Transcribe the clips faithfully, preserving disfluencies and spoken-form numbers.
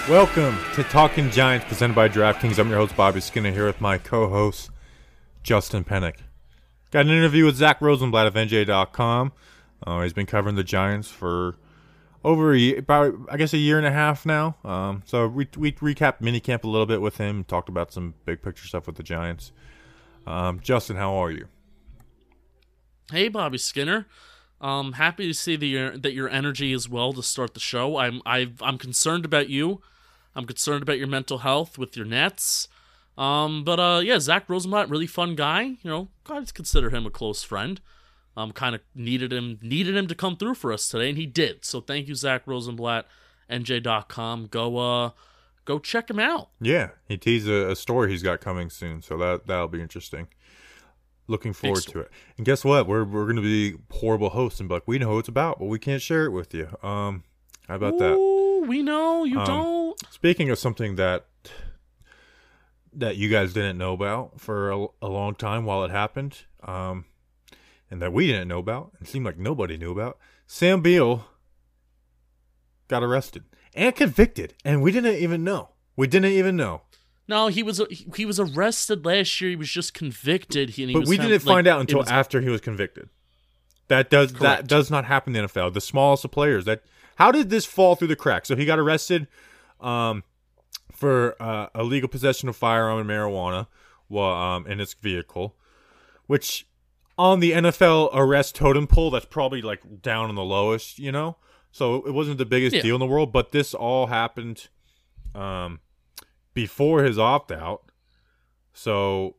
Welcome to Talking Giants, presented by DraftKings. I'm your host, Bobby Skinner, here with my co-host, Justin Pennick. Got an interview with Zach Rosenblatt of N J dot com. Uh, he's been covering the Giants for over a year, about, I guess, a year and a half now. Um, so we, we recapped minicamp a little bit with him, talked about some big picture stuff with the Giants. Um, Justin, how are you? Hey, Bobby Skinner. Um, happy to see that your that your energy is well to start the show. I'm I've, I'm concerned about you. I'm concerned about your mental health with your Nets. Um, but uh, yeah, Zach Rosenblatt, really fun guy. You know, I'd consider him a close friend. Um, kind of needed him needed him to come through for us today, and he did. So thank you, Zach Rosenblatt, N J dot com. Go uh, go check him out. Yeah, he teased a, a story he's got coming soon, so that that'll be interesting. Looking forward to it. And guess what? We're we're gonna be horrible hosts and be like, we know what it's about, but we can't share it with you. Um, how about Ooh, that? We know you um, don't. Speaking of something that that you guys didn't know about for a, a long time while it happened, um, and that we didn't know about, and seemed like nobody knew about, Sam Beal got arrested and convicted, and we didn't even know. We didn't even know. No, he was he, he was arrested last year. He was just convicted. He, and he but was we found, didn't like, find out until was, after he was convicted. That does Correct. that does not happen in the N F L. The smallest of players. That how did this fall through the cracks? So he got arrested um, for uh, illegal possession of firearm and marijuana while um, in his vehicle, which on the N F L arrest totem pole, that's probably like down on the lowest, you know. So it wasn't the biggest yeah. deal in the world. But this all happened um, before his opt out. So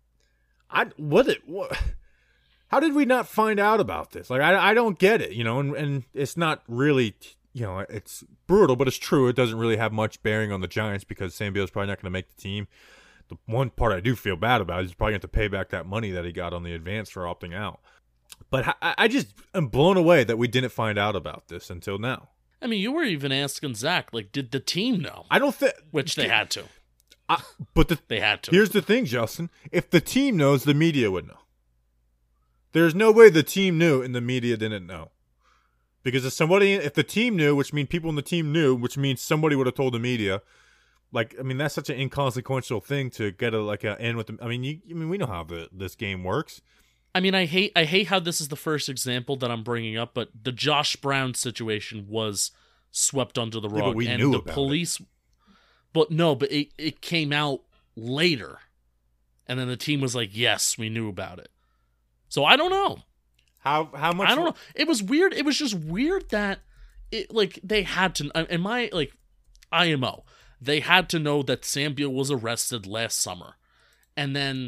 I what it what. How did we not find out about this? Like, I, I don't get it, you know, and, and it's not really, you know, it's brutal, but it's true. It doesn't really have much bearing on the Giants because Sam Beal's probably not going to make the team. The one part I do feel bad about is he's probably going to have to pay back that money that he got on the advance for opting out. But I, I just am blown away that we didn't find out about this until now. I mean, you were even asking Zach, like, did the team know? I don't think. Which they had to. I, but the, they had to. Here's the thing, Justin. If the team knows, the media would know. There's no way the team knew and the media didn't know. Because if somebody, if the team knew, which means people in the team knew, which means somebody would have told the media. Like, I mean, that's such an inconsequential thing to get a like a end with them. I mean, you, I mean, we know how the this game works. I mean, I hate, I hate how this is the first example that I'm bringing up, but the Josh Brown situation was swept under the rug, yeah, but we and knew the about police. It. But no, but it it came out later, and then the team was like, "Yes, we knew about it." So I don't know. How how much? I don't know. It was weird. It was just weird that it like they had to. In my like I M O, they had to know that Sam Beal was arrested last summer, and then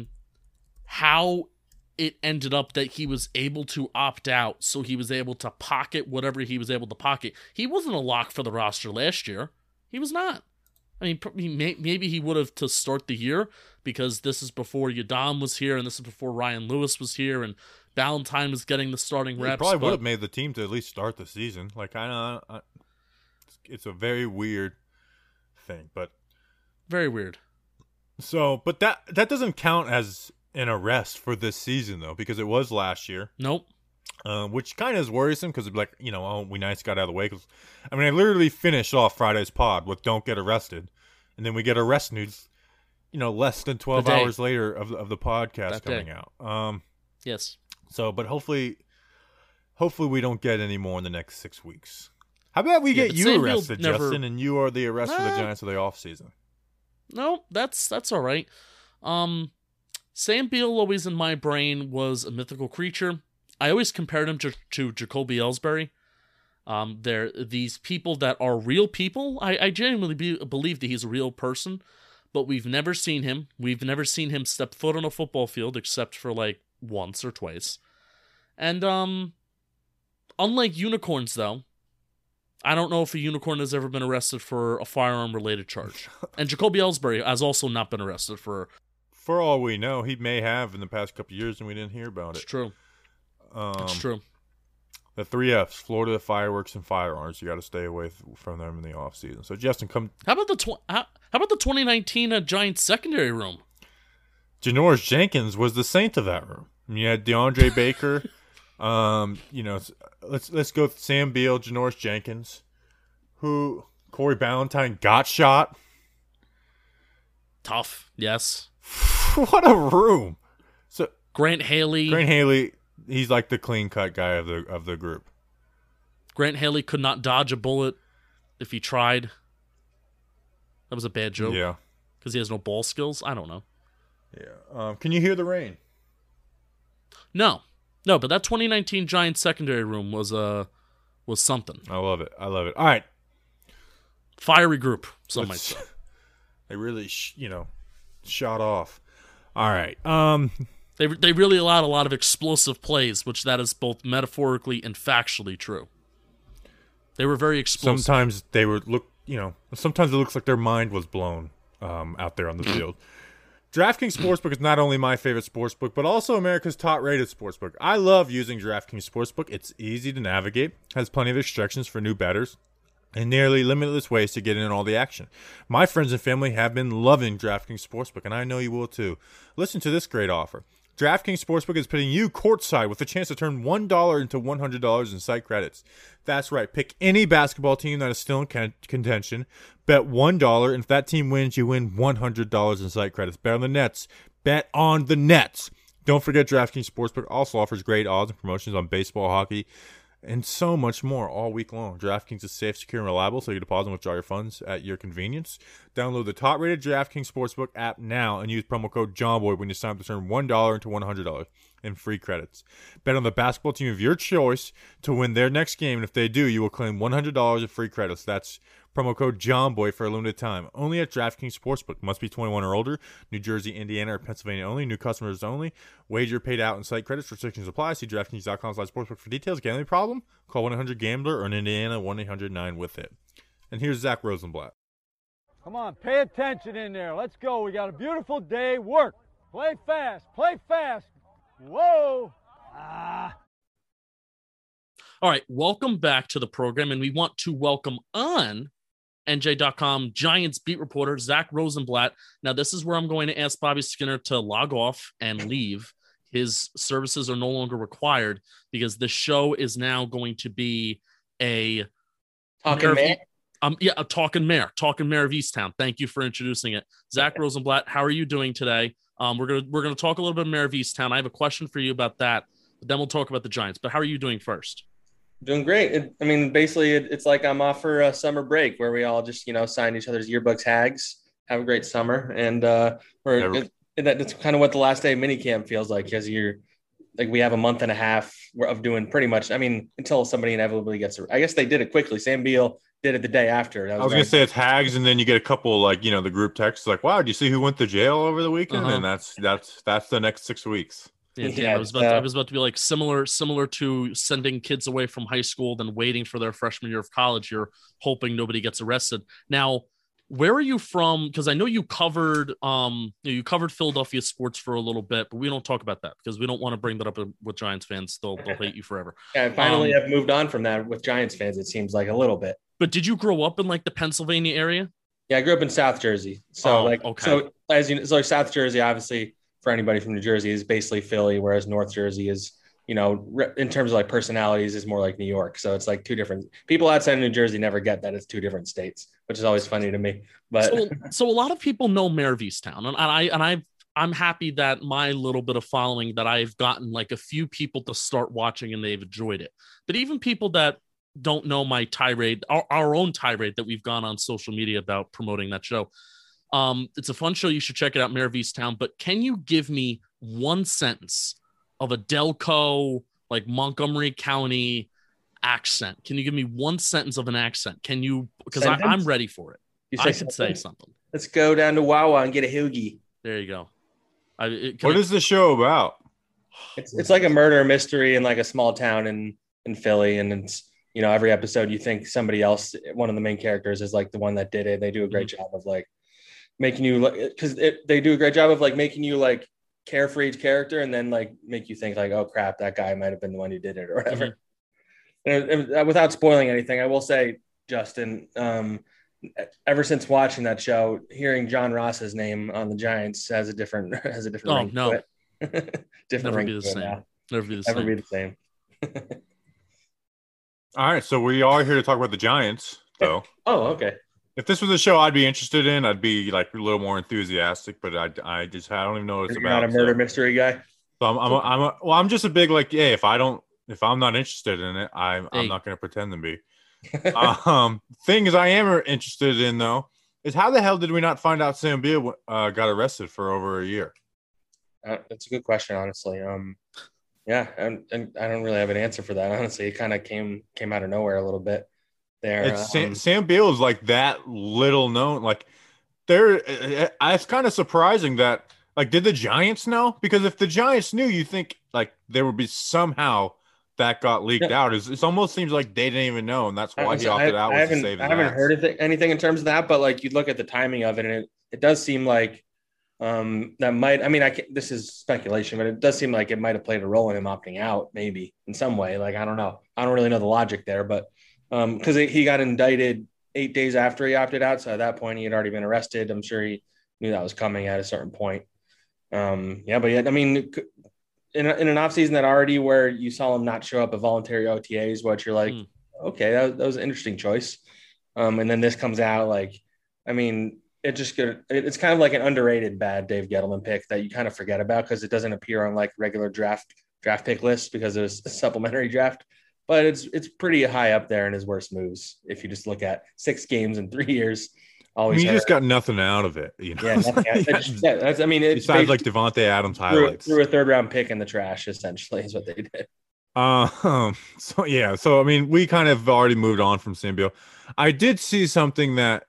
how it ended up that he was able to opt out, so he was able to pocket whatever he was able to pocket. He wasn't a lock for the roster last year. He was not. I mean, maybe he would have to start the year because this is before Yadam was here and this is before Ryan Lewis was here and Valentine was getting the starting reps. He probably but... would have made the team to at least start the season. Like, I know, it's a very weird thing, but very weird. So, but that that doesn't count as an arrest for this season though, because it was last year. Nope. Uh, which kind of is worrisome because, like, you know, oh, we nice got out of the way. Cause, I mean, I literally finished off Friday's pod with "Don't get arrested," and then we get arrest news, you know, less than twelve hours later of of the podcast that coming day. out. Um, yes. So, but hopefully, hopefully we don't get any more in the next six weeks. How about we yeah, get you Sam arrested, never... Justin, and you are the arrest for the Ah. Giants of the offseason? No, that's that's all right. Um, Sam Beal always in my brain was a mythical creature. I always compared him to, to Jacoby Ellsbury. Um, they're these people that are real people. I, I genuinely be, believe that he's a real person, but we've never seen him. We've never seen him step foot on a football field except for like once or twice. And um, unlike unicorns, though, I don't know if a unicorn has ever been arrested for a firearm-related charge. And Jacoby Ellsbury has also not been arrested for... For all we know, he may have in the past couple of years, and we didn't hear about It's it. true. Um, it's true. The three Fs: Florida, fireworks, and firearms. You got to stay away th- from them in the off season. So, Justin, come. How about the tw- how, how about the twenty nineteen uh, Giants secondary room? Janoris Jenkins was the saint of that room. I mean, you had DeAndre Baker. Um, you know, let's let's go with Sam Beal, Janoris Jenkins, who Corey Ballantyne got shot. Tough, yes. What a room. So Grant Haley. Grant Haley, he's like the clean cut guy of the of the group. Grant Haley could not dodge a bullet if he tried. That was a bad joke. Yeah. Because he has no ball skills. I don't know. Yeah. Um, can you hear the rain? No, no. But that twenty nineteen Giants secondary room was uh was something. I love it. I love it. All right. Fiery group. Some Let's- might say. They really, sh- you know, shot off. All right. Um, They they really allowed a lot of explosive plays, which that is both metaphorically and factually true. They were very explosive. sometimes they would look, you know, sometimes it looks like their mind was blown um, out there on the field. DraftKings Sportsbook is not only my favorite sportsbook, but also America's top-rated sportsbook. I love using DraftKings Sportsbook. It's easy to navigate, has plenty of instructions for new bettors, and nearly limitless ways to get in all the action. My friends and family have been loving DraftKings Sportsbook, and I know you will too. Listen to this great offer. DraftKings Sportsbook is putting you courtside with a chance to turn one dollar into one hundred dollars in site credits. That's right. Pick any basketball team that is still in con- contention. Bet one dollar, and if that team wins, you win one hundred dollars in site credits. Bet on the Nets. Bet on the Nets. Don't forget DraftKings Sportsbook also offers great odds and promotions on baseball, hockey, and so much more all week long. DraftKings is safe, secure, and reliable, so you can deposit and withdraw your funds at your convenience. Download the top-rated DraftKings Sportsbook app now and use promo code JOHNBOY when you sign up to turn one dollar into one hundred dollars in free credits. Bet on the basketball team of your choice to win their next game, and if they do, you will claim one hundred dollars in free credits. That's promo code JOHNBOY for a limited time. Only at DraftKings Sportsbook. Must be twenty-one or older. New Jersey, Indiana, or Pennsylvania only. New customers only. Wager paid out in site credits. Restrictions apply. See DraftKings.com slash sportsbook for details. Gambling problem? Call one eight hundred gambler or in Indiana, one eight hundred nine with it. And here's Zach Rosenblatt. Come on, pay attention in there. Let's go. We got a beautiful day. Work. Play fast. Play fast. Whoa. Ah. All right, welcome back to the program, and we want to welcome on N J dot com Giants beat reporter Zach Rosenblatt. Now, this is where I'm going to ask Bobby Skinner to log off and leave. His services are no longer required because the show is now going to be a Talking Mayor- man. Um, yeah, a talking mayor, talking mayor of Easttown. Thank you for introducing it, Zach Rosenblatt. How are you doing today? Um, we're gonna we're gonna talk a little bit of mayor of Easttown. I have a question for you about that, but then we'll talk about the Giants. But how are you doing first? Doing great. It, I mean, basically, it, it's like I'm off for a summer break where we all just, you know, sign each other's yearbooks, hags, have a great summer, and uh, we're Never- it, it, that's kind of what the last day of minicamp feels like, because you're like we have a month and a half of doing pretty much. I mean, until somebody inevitably gets. I guess they did it quickly. Sam Beal did it the day after. That I was very- gonna say it's hags, and then you get a couple like you know the group texts like, "Wow, do you see who went to jail over the weekend?" Uh-huh. And that's that's that's the next six weeks. Yeah, damn, Yeah, I was about to, uh, I was about to be like similar similar to sending kids away from high school, then waiting for their freshman year of college. You're hoping nobody gets arrested. Now, where are you from? Because I know you covered um you, know, you covered Philadelphia sports for a little bit, but we don't talk about that because we don't want to bring that up with Giants fans. They'll they'll hate you forever. Yeah, finally, um, I've moved on from that with Giants fans. It seems like a little bit. But did you grow up in like the Pennsylvania area? Yeah, I grew up in South Jersey. So Oh, like, okay. so as you know, so like South Jersey, obviously for anybody from New Jersey is basically Philly, whereas North Jersey is, you know, re- in terms of like personalities is more like New York. So it's like two different people outside of New Jersey never get that it's two different states, which is always funny to me. But So, so a lot of people know Mayor of Easttown, and I and I I'm happy that my little bit of following that I've gotten like a few people to start watching and they've enjoyed it. But even people that don't know my tirade, our, our own tirade that we've gone on social media about promoting that show. Um, it's a fun show. You should check it out, Mayor of Easttown. But can you give me one sentence of a Delco, like Montgomery County accent? Can you give me one sentence of an accent? Can you? Because I'm Sentence? ready for it. you I should say something? something. Let's go down to Wawa and get a hoagie. There you go. I, it, can What I- is the show about? It's it's like a murder mystery in like a small town in in Philly, and it's, you know, every episode you think somebody else, one of the main characters, is like the one that did it. They do a great job of like making you like, because they do a great job of like making you like care for each character, and then like make you think like, oh crap, that guy might have been the one who did it or whatever. And, and, uh, without spoiling anything, I will say, Justin, um, ever since watching that show, hearing John Ross's name on the Giants has a different has a different Oh, ring no. to it. different Never ring be the to it same. now. Never be the Never same. be the same. All right, so we are here to talk about the Giants. though. Oh, okay. If this was a show I'd be interested in, I'd be like a little more enthusiastic. But I, I just I don't even know what it's You're about. not a murder so. mystery guy. So I'm, I'm, a, I'm a, well, I'm just a big like, yeah. If I don't, if I'm not interested in it, I'm, Hey. I'm not going to pretend to be. um, things I am interested in though is how the hell did we not find out Sam Beal uh, got arrested for over a year? Uh, that's a good question, honestly. Um, yeah, and, and I don't really have an answer for that. Honestly, it kind of came came out of nowhere a little bit there. It's Um, Sam, Sam Beal is like that little known. Like there, it- it's kind of surprising that like did the Giants know? Because if the Giants knew, you think like there would be somehow that got leaked Yeah. out. It's, it almost seems like they didn't even know, and that's why he I, opted out. I Was to haven't save his I haven't ass. heard of it, anything in terms of that, but like you look at the timing of it, and it, it does seem like um, that might. I mean, I can't, this is speculation, but it does seem like it might have played a role in him opting out, maybe in some way. Like I don't know. I don't really know the logic there, but because um, he got indicted eight days after he opted out, so at that point he had already been arrested. I'm sure he knew that was coming at a certain point. Um, yeah, but yeah, I mean, in, a, in an offseason that already where you saw him not show up at voluntary O T As, what you're like, Mm. okay, that was, that was an interesting choice. Um, and then this comes out like, I mean, it just could, it's kind of like an underrated bad Dave Gettleman pick that you kind of forget about because it doesn't appear on like regular draft draft pick lists because it was a supplementary draft. But it's it's pretty high up there in his worst moves if you just look at six games in three years. I Always mean, you hurt. just got nothing out of it. You know? Yeah, nothing, it's, yeah, that's, I mean, it's besides like Devontae Adams threw, highlights. threw a third round pick in the trash, essentially, is what they did. Um. So yeah. So I mean, we kind of already moved on from Sam Beal. I did see something that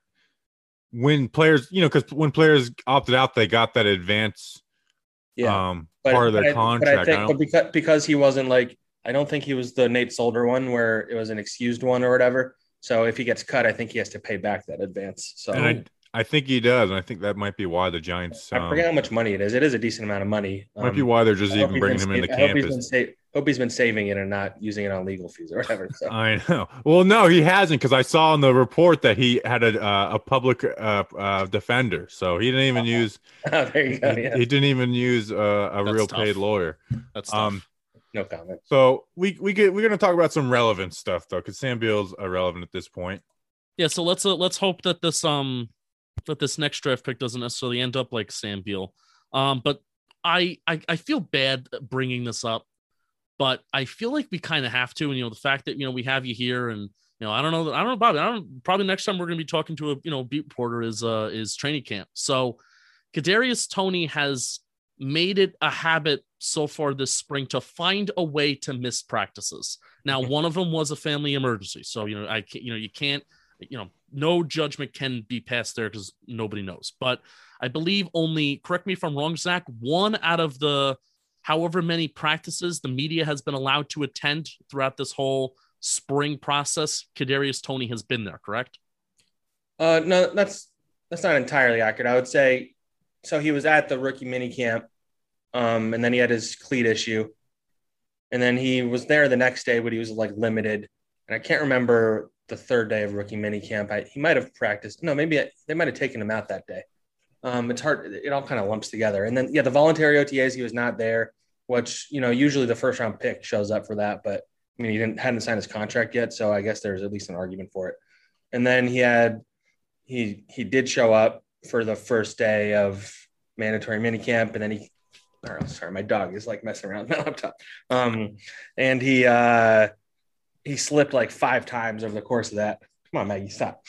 when players, you know, because when players opted out, they got that advance Yeah, um but, part of their but I, contract. But I I think don't- but because because he wasn't like I don't think he was the Nate Solder one where it was an excused one or whatever. So if he gets cut, I think he has to pay back that advance. So and I I think he does, and I think that might be why the Giants. I Um, forget how much money it is. It is a decent amount of money. might be Um, why they're just I hope even he's bringing been him into sa- I hope camp. he's, been is- sa- hope he's been saving it and not using it on legal fees or whatever. So I know. Well, no, he hasn't because I saw in the report that he had a uh, a public uh, uh, defender, so he didn't even use oh, there you go. he, Yeah, he didn't even use uh, a That's real tough. paid lawyer. That's tough. Um, no comment. so we we get we're gonna talk about some relevant stuff though, because Sam Beal's irrelevant at this point. Yeah, so let's uh, let's hope that this um that this next draft pick doesn't necessarily end up like Sam Beal. Um, but I I, I feel bad bringing this up, but I feel like we kind of have to. And you know, the fact that you know we have you here, and you know, I don't know, I don't know, Bobby. I don't probably next time we're going to be talking to a you know beat reporter is uh is training camp. So Kadarius Toney has made it a habit so far this spring to find a way to miss practices. Now, one of them was a family emergency, so you know I can't, you know you can't. You know, no judgment can be passed there because nobody knows. But I believe only, correct me if I'm wrong, Zach, one out of the however many practices the media has been allowed to attend throughout this whole spring process, Kadarius Toney has been there, correct? Uh, no, that's that's not entirely accurate. I would say so. He was at the rookie mini camp, um, and then he had his cleat issue, and then he was there the next day, but he was like limited. And I can't remember the third day of rookie mini camp. I, he might have practiced. No, maybe I, they might have taken him out that day. Um, it's hard. It all kind of lumps together. And then, yeah, the voluntary O T As, he was not there, which, you know, usually the first round pick shows up for that. But I mean, he didn't hadn't signed his contract yet. So I guess there's at least an argument for it. And then he had, he, he did show up for the first day of mandatory mini camp. And then he, oh, sorry, my dog is like messing around with my laptop. Um, and he, uh, he slipped like five times over the course of that. Come on, Maggie, stop.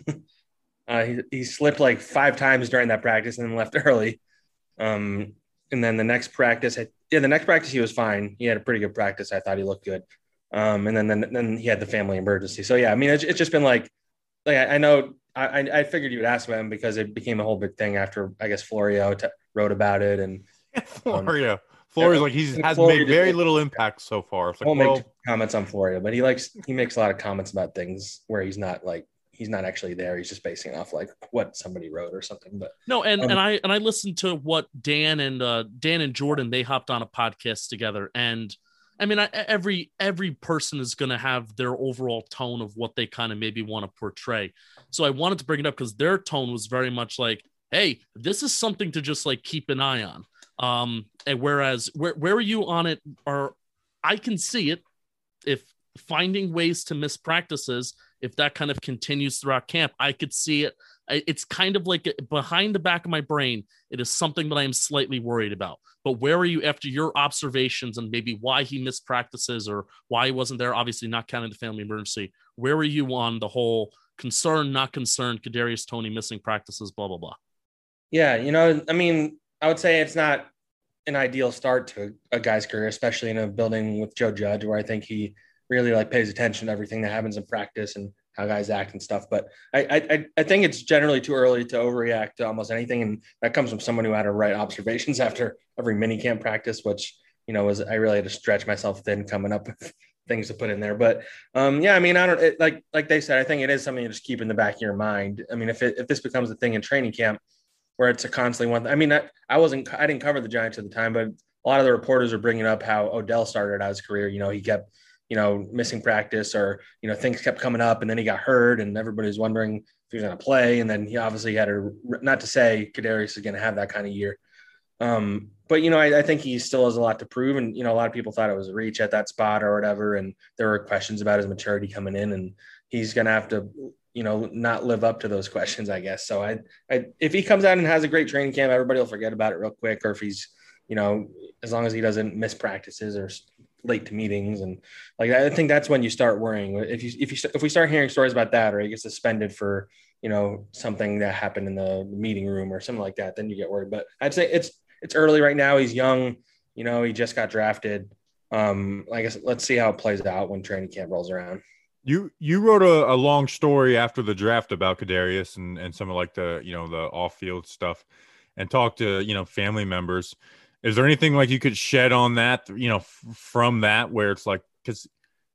uh, he, he slipped like five times during that practice and then left early. Um, and then the next practice, yeah, the next practice he was fine. He had a pretty good practice. I thought he looked good. Um, and then, then then he had the family emergency. So yeah, I mean, it's, it's just been like, like I, I know I I figured you would ask about him because it became a whole big thing after I guess Florio t- wrote about it and Florio. Florio's like he's has Florio made very did- little impact so far. It's I like, won't well, make comments on Florio, but he likes he makes a lot of comments about things where he's not like he's not actually there. He's just basing off like what somebody wrote or something. But No, and, Um, and I and I listened to what Dan and uh, Dan and Jordan, they hopped on a podcast together, and I mean, I, every every person is going to have their overall tone of what they kind of maybe want to portray. So I wanted to bring it up because their tone was very much like, "Hey, this is something to just like keep an eye on." Um, and whereas where where are you on it? Or I can see it if finding ways to miss practices if that kind of continues throughout camp, I could see it. It's kind of like behind the back of my brain. It is something that I am slightly worried about. But where are you after your observations and maybe why he missed practices or why he wasn't there? Obviously, not counting the family emergency. Where are you on the whole concern, not concerned, Kadarius Toney missing practices, blah, blah, blah? Yeah, you know, I mean, I would say it's not an ideal start to a guy's career, especially in a building with Joe Judge, where I think he really like pays attention to everything that happens in practice and how guys act and stuff. But I, I, I think it's generally too early to overreact to almost anything. And that comes from someone who had to write observations after every mini camp practice, which, you know, was, I really had to stretch myself thin coming up with things to put in there. But um, yeah, I mean, I don't it, like, like they said, I think it is something to just keep in the back of your mind. I mean, if it, if this becomes a thing in training camp where it's a constantly one, I mean, I, I wasn't, I didn't cover the Giants at the time, but a lot of the reporters are bringing up how Odell started out his career. You know, he kept, you know, missing practice or, you know, things kept coming up and then he got hurt and everybody was wondering if he was going to play. And then he obviously had a, not to say Kadarius is going to have that kind of year. Um, but, you know, I, I think he still has a lot to prove. And, you know, a lot of people thought it was a reach at that spot or whatever. And there were questions about his maturity coming in and he's going to have to, you know, not live up to those questions, I guess. So I, I, if he comes out and has a great training camp, everybody will forget about it real quick. Or if he's, you know, as long as he doesn't miss practices or late to meetings. And like, I think that's when you start worrying. If you, if you, if we start hearing stories about that, or he gets suspended for, you know, something that happened in the meeting room or something like that, then you get worried. But I'd say it's, it's early right now. He's young, you know, he just got drafted. Um, I guess let's see how it plays out when training camp rolls around. You, you wrote a, a long story after the draft about Kadarius and, and some of like the, you know, the off field stuff and talked to, you know, family members. Is there anything like you could shed on that, you know, f- from that where it's like, because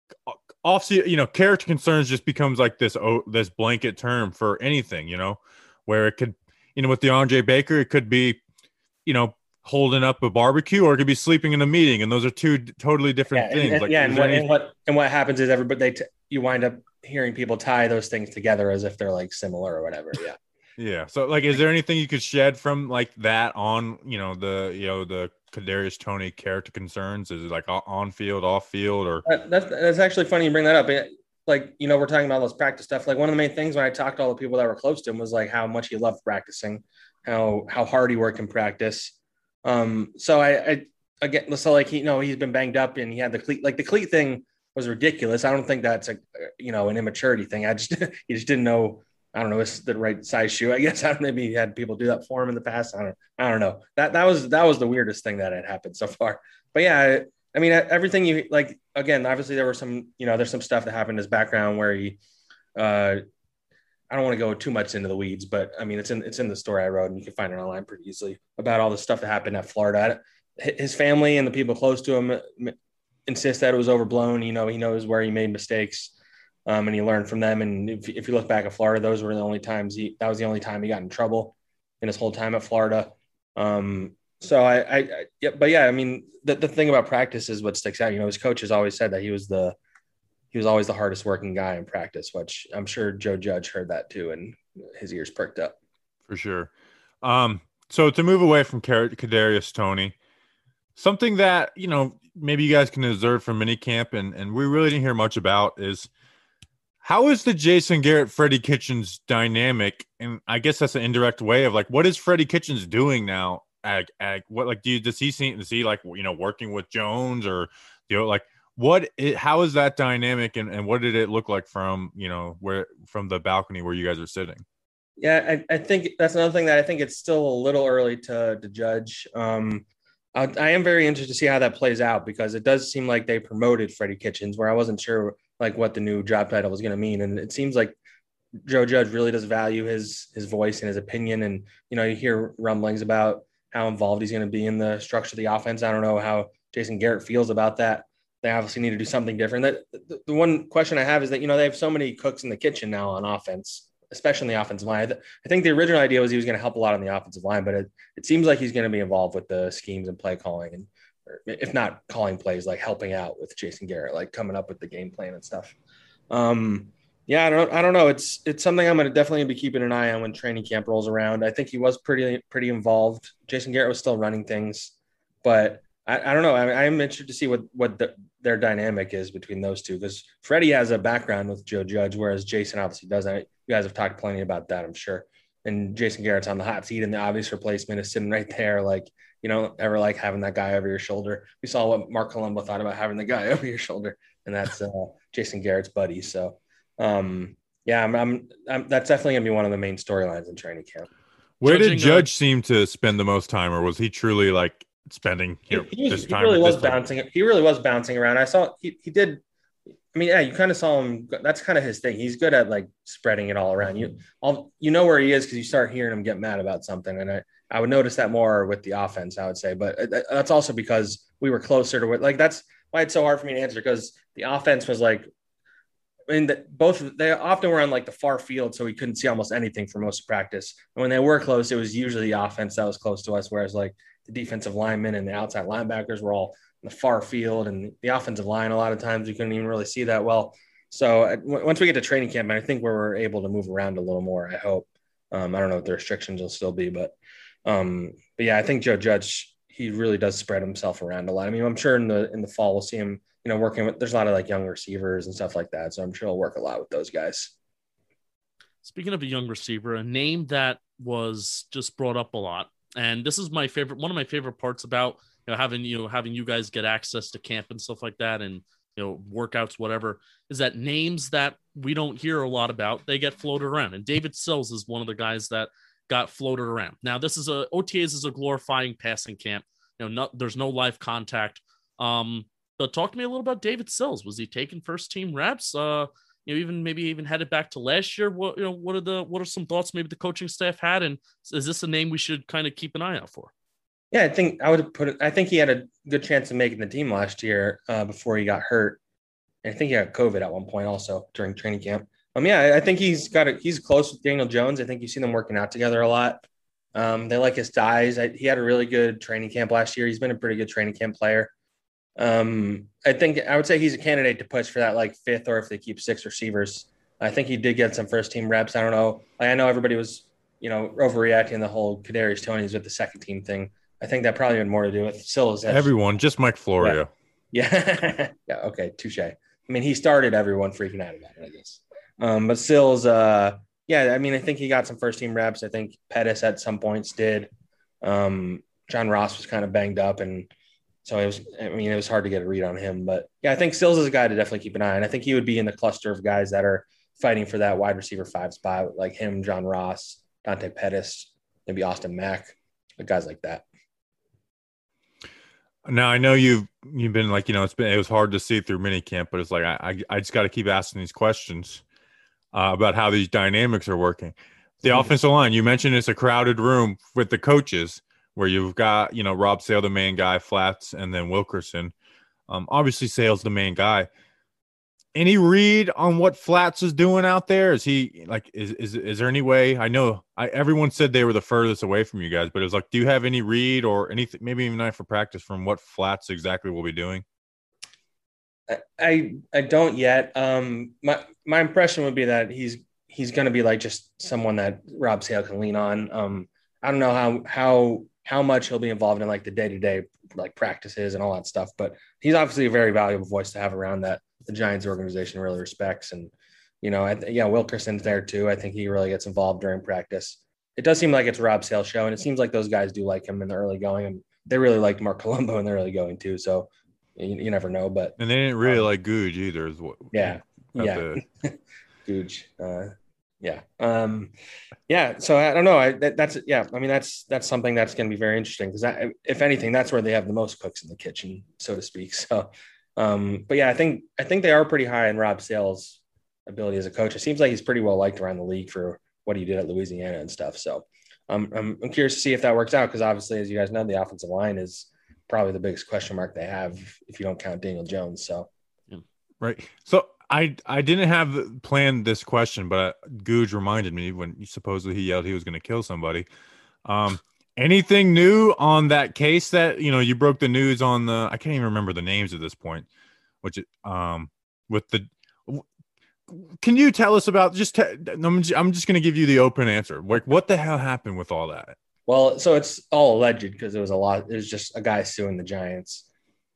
off, you know, character concerns just becomes like this, oh, this blanket term for anything, you know, where it could, you know, with the Andre Baker, it could be, you know, holding up a barbecue or it could be sleeping in a meeting. And those are two d- totally different yeah, things. And, like, yeah. And what, any- and what, and what happens is everybody, they, t- you wind up hearing people tie those things together as if they're like similar or whatever. Yeah. Yeah. So like, is there anything you could shed from like that on, you know, the, you know, the Kadarius Toney character concerns? Is it like on field, off field, or? That's, that's actually funny you bring that up. It, like, you know, we're talking about those practice stuff. Like one of the main things when I talked to all the people that were close to him was like how much he loved practicing, how, how hard he worked in practice. Um, so I, I, again, so like, he, you know, he's been banged up and he had the cleat, like the cleat thing was ridiculous. I don't think that's a, you know, an immaturity thing. I just, he just didn't know. I don't know, it's the right size shoe. I guess I don't, maybe he had people do that for him in the past. I don't, I don't know. That that was that was the weirdest thing that had happened so far. But yeah, I mean, everything you like. Again, obviously there were some, you know, there's some stuff that happened in his background where he. Uh, I don't want to go too much into the weeds, but I mean, it's in it's in the story I wrote, and you can find it online pretty easily about all the stuff that happened at Florida. His family and the people close to him insist that it was overblown. You know, he knows where he made mistakes. Um, and he learned from them. And if, if you look back at Florida, those were the only times he, that was the only time he got in trouble in his whole time at Florida. Um, so I, I, I yeah, but yeah, I mean, the, the thing about practice is what sticks out. You know, his coaches always said that he was the, he was always the hardest working guy in practice, which I'm sure Joe Judge heard that too. And his ears perked up. For sure. Um, so to move away from Kadarius Toney, something that, you know, maybe you guys can observe from minicamp and, and we really didn't hear much about is, how is the Jason Garrett, Freddie Kitchens dynamic? And I guess that's an indirect way of like, what is Freddie Kitchens doing now? Ag, ag, what like do you, does he seem does he like you know working with Jones or you know like what? It, how is that dynamic and, and what did it look like from you know where from the balcony where you guys are sitting? Yeah, I, I think that's another thing that I think it's still a little early to to judge. Um, I, I am very interested to see how that plays out because it does seem like they promoted Freddie Kitchens where I wasn't sure like what the new job title was going to mean. And it seems like Joe Judge really does value his, his voice and his opinion. And, you know, you hear rumblings about how involved he's going to be in the structure of the offense. I don't know how Jason Garrett feels about that. They obviously need to do something different. That the, the one question I have is that, you know, they have so many cooks in the kitchen now on offense, especially in the offensive line. I think the original idea was he was going to help a lot on the offensive line, but it, it seems like he's going to be involved with the schemes and play calling and, if not calling plays, like helping out with Jason Garrett, like coming up with the game plan and stuff. Um, yeah, I don't, I don't know. It's, it's something I'm going to definitely be keeping an eye on when training camp rolls around. I think he was pretty, pretty involved. Jason Garrett was still running things, but I, I don't know. I, I'm interested to see what, what the, their dynamic is between those two, because Freddie has a background with Joe Judge, whereas Jason obviously doesn't. You guys have talked plenty about that, I'm sure. And Jason Garrett's on the hot seat, and the obvious replacement is sitting right there. Like, you don't ever like having that guy over your shoulder. We saw what Mark Colombo thought about having the guy over your shoulder, and that's uh, Jason Garrett's buddy. So, um, yeah, I'm, I'm, I'm, that's definitely gonna be one of the main storylines in training camp. Where Judging, did Judge uh, seem to spend the most time, or was he truly like spending you know, he, he, this he time? really was this time? bouncing. He really was bouncing around. I saw he, he did. I mean, yeah, you kind of saw him. That's kind of his thing. He's good at like spreading it all around. You, all you know where he is because you start hearing him get mad about something, and I, I would notice that more with the offense. I would say, but that's also because we were closer to it. Like that's why it's so hard for me to answer, because the offense was like, I mean, the, both they often were on like the far field, so we couldn't see almost anything for most of practice. And when they were close, it was usually the offense that was close to us, whereas like the defensive linemen and the outside linebackers were all in the far field, and the offensive line, a lot of times we couldn't even really see that well. So uh, once we get to training camp, I think where we're able to move around a little more, I hope. Um, I don't know what the restrictions will still be, but um, but yeah, I think Joe Judge, he really does spread himself around a lot. I mean, I'm sure in the in the fall we'll see him, you know, working with. There's a lot of like young receivers and stuff like that, so I'm sure he'll work a lot with those guys. Speaking of a young receiver, a name that was just brought up a lot, and this is my favorite, one of my favorite parts about you know having you know having you guys get access to camp and stuff like that, and you know workouts, whatever, is that names that we don't hear a lot about, they get floated around, and David Sills is one of the guys that got floated around. Now, this is a O T As is a glorifying passing camp. You know, no, there's no live contact. Um, but talk to me a little about David Sills. Was he taking first team reps? Uh, you know, even maybe even headed back to last year. What you know, what are the what are some thoughts maybe the coaching staff had, and is this a name we should kind of keep an eye out for? Yeah, I think I would put it. I think he had a good chance of making the team last year uh, before he got hurt. And I think he had COVID at one point also during training camp. Um, yeah, I think he's got a, he's close with Daniel Jones. I think you see them working out together a lot. Um, they like his size. I, he had a really good training camp last year. He's been a pretty good training camp player. Um, I think I would say he's a candidate to push for that like fifth, or if they keep six receivers. I think he did get some first team reps. I don't know. I know everybody was, you know, overreacting the whole Kadarius Toney's with the second team thing. I think that probably had more to do with Sills. Everyone, just Mike Florio. Yeah. Yeah. Yeah. Okay. Touche. I mean, he started everyone freaking out about it, I guess. Um, but Sills, uh, yeah, I mean, I think he got some first team reps. I think Pettis at some points did. Um, John Ross was kind of banged up, and so it was, I mean, it was hard to get a read on him. But yeah, I think Sills is a guy to definitely keep an eye on. I think he would be in the cluster of guys that are fighting for that wide receiver five spot, like him, John Ross, Dante Pettis, maybe Austin Mack, guys like that. Now I know you've you've been like, you know, it's been it was hard to see through minicamp, but it's like I I, I just got to keep asking these questions uh, about how these dynamics are working. The mm-hmm. offensive line, you mentioned it's a crowded room with the coaches where you've got, you know, Rob Sale, the main guy, Flats, and then Wilkerson. Um, obviously Sale's the main guy. Any read on what Flats is doing out there? Is he like, is, is, is there any way? I know I, everyone said they were the furthest away from you guys, but it was like, do you have any read or anything, maybe even night for practice from what Flats exactly will be doing? I, I don't yet. Um, my, my impression would be that he's, he's going to be like just someone that Rob Sale can lean on. Um, I don't know how, how, how much he'll be involved in like the day-to-day like practices and all that stuff, but he's obviously a very valuable voice to have around that the Giants organization really respects. And, you know, I th- yeah, Wilkerson's there too. I think he really gets involved during practice. It does seem like it's Rob Sale's show, and it seems like those guys do like him in the early going, and they really liked Mark Colombo in the early going too. So you, you never know, but and they didn't really um, like Googe either. Is what? Yeah, yeah, the... Googe. Uh, yeah, um, yeah. So I don't know. I that, that's yeah. I mean, that's that's something that's going to be very interesting because if anything, that's where they have the most cooks in the kitchen, so to speak. So. Um, but yeah, I think I think they are pretty high in Rob Sale's ability as a coach. It seems like he's pretty well liked around the league for what he did at Louisiana and stuff. So um, I'm, I'm curious to see if that works out because obviously, as you guys know, the offensive line is probably the biggest question mark they have if you don't count Daniel Jones. So right. So I I didn't have planned this question, but Googe reminded me when supposedly he yelled he was going to kill somebody. Um, Anything new on that case that, you know, you broke the news on the, I can't even remember the names at this point, which, um, with the, can you tell us about just, I'm just going to give you the open answer. Like, what the hell happened with all that? Well, so it's all alleged because it was a lot. It was just a guy suing the Giants.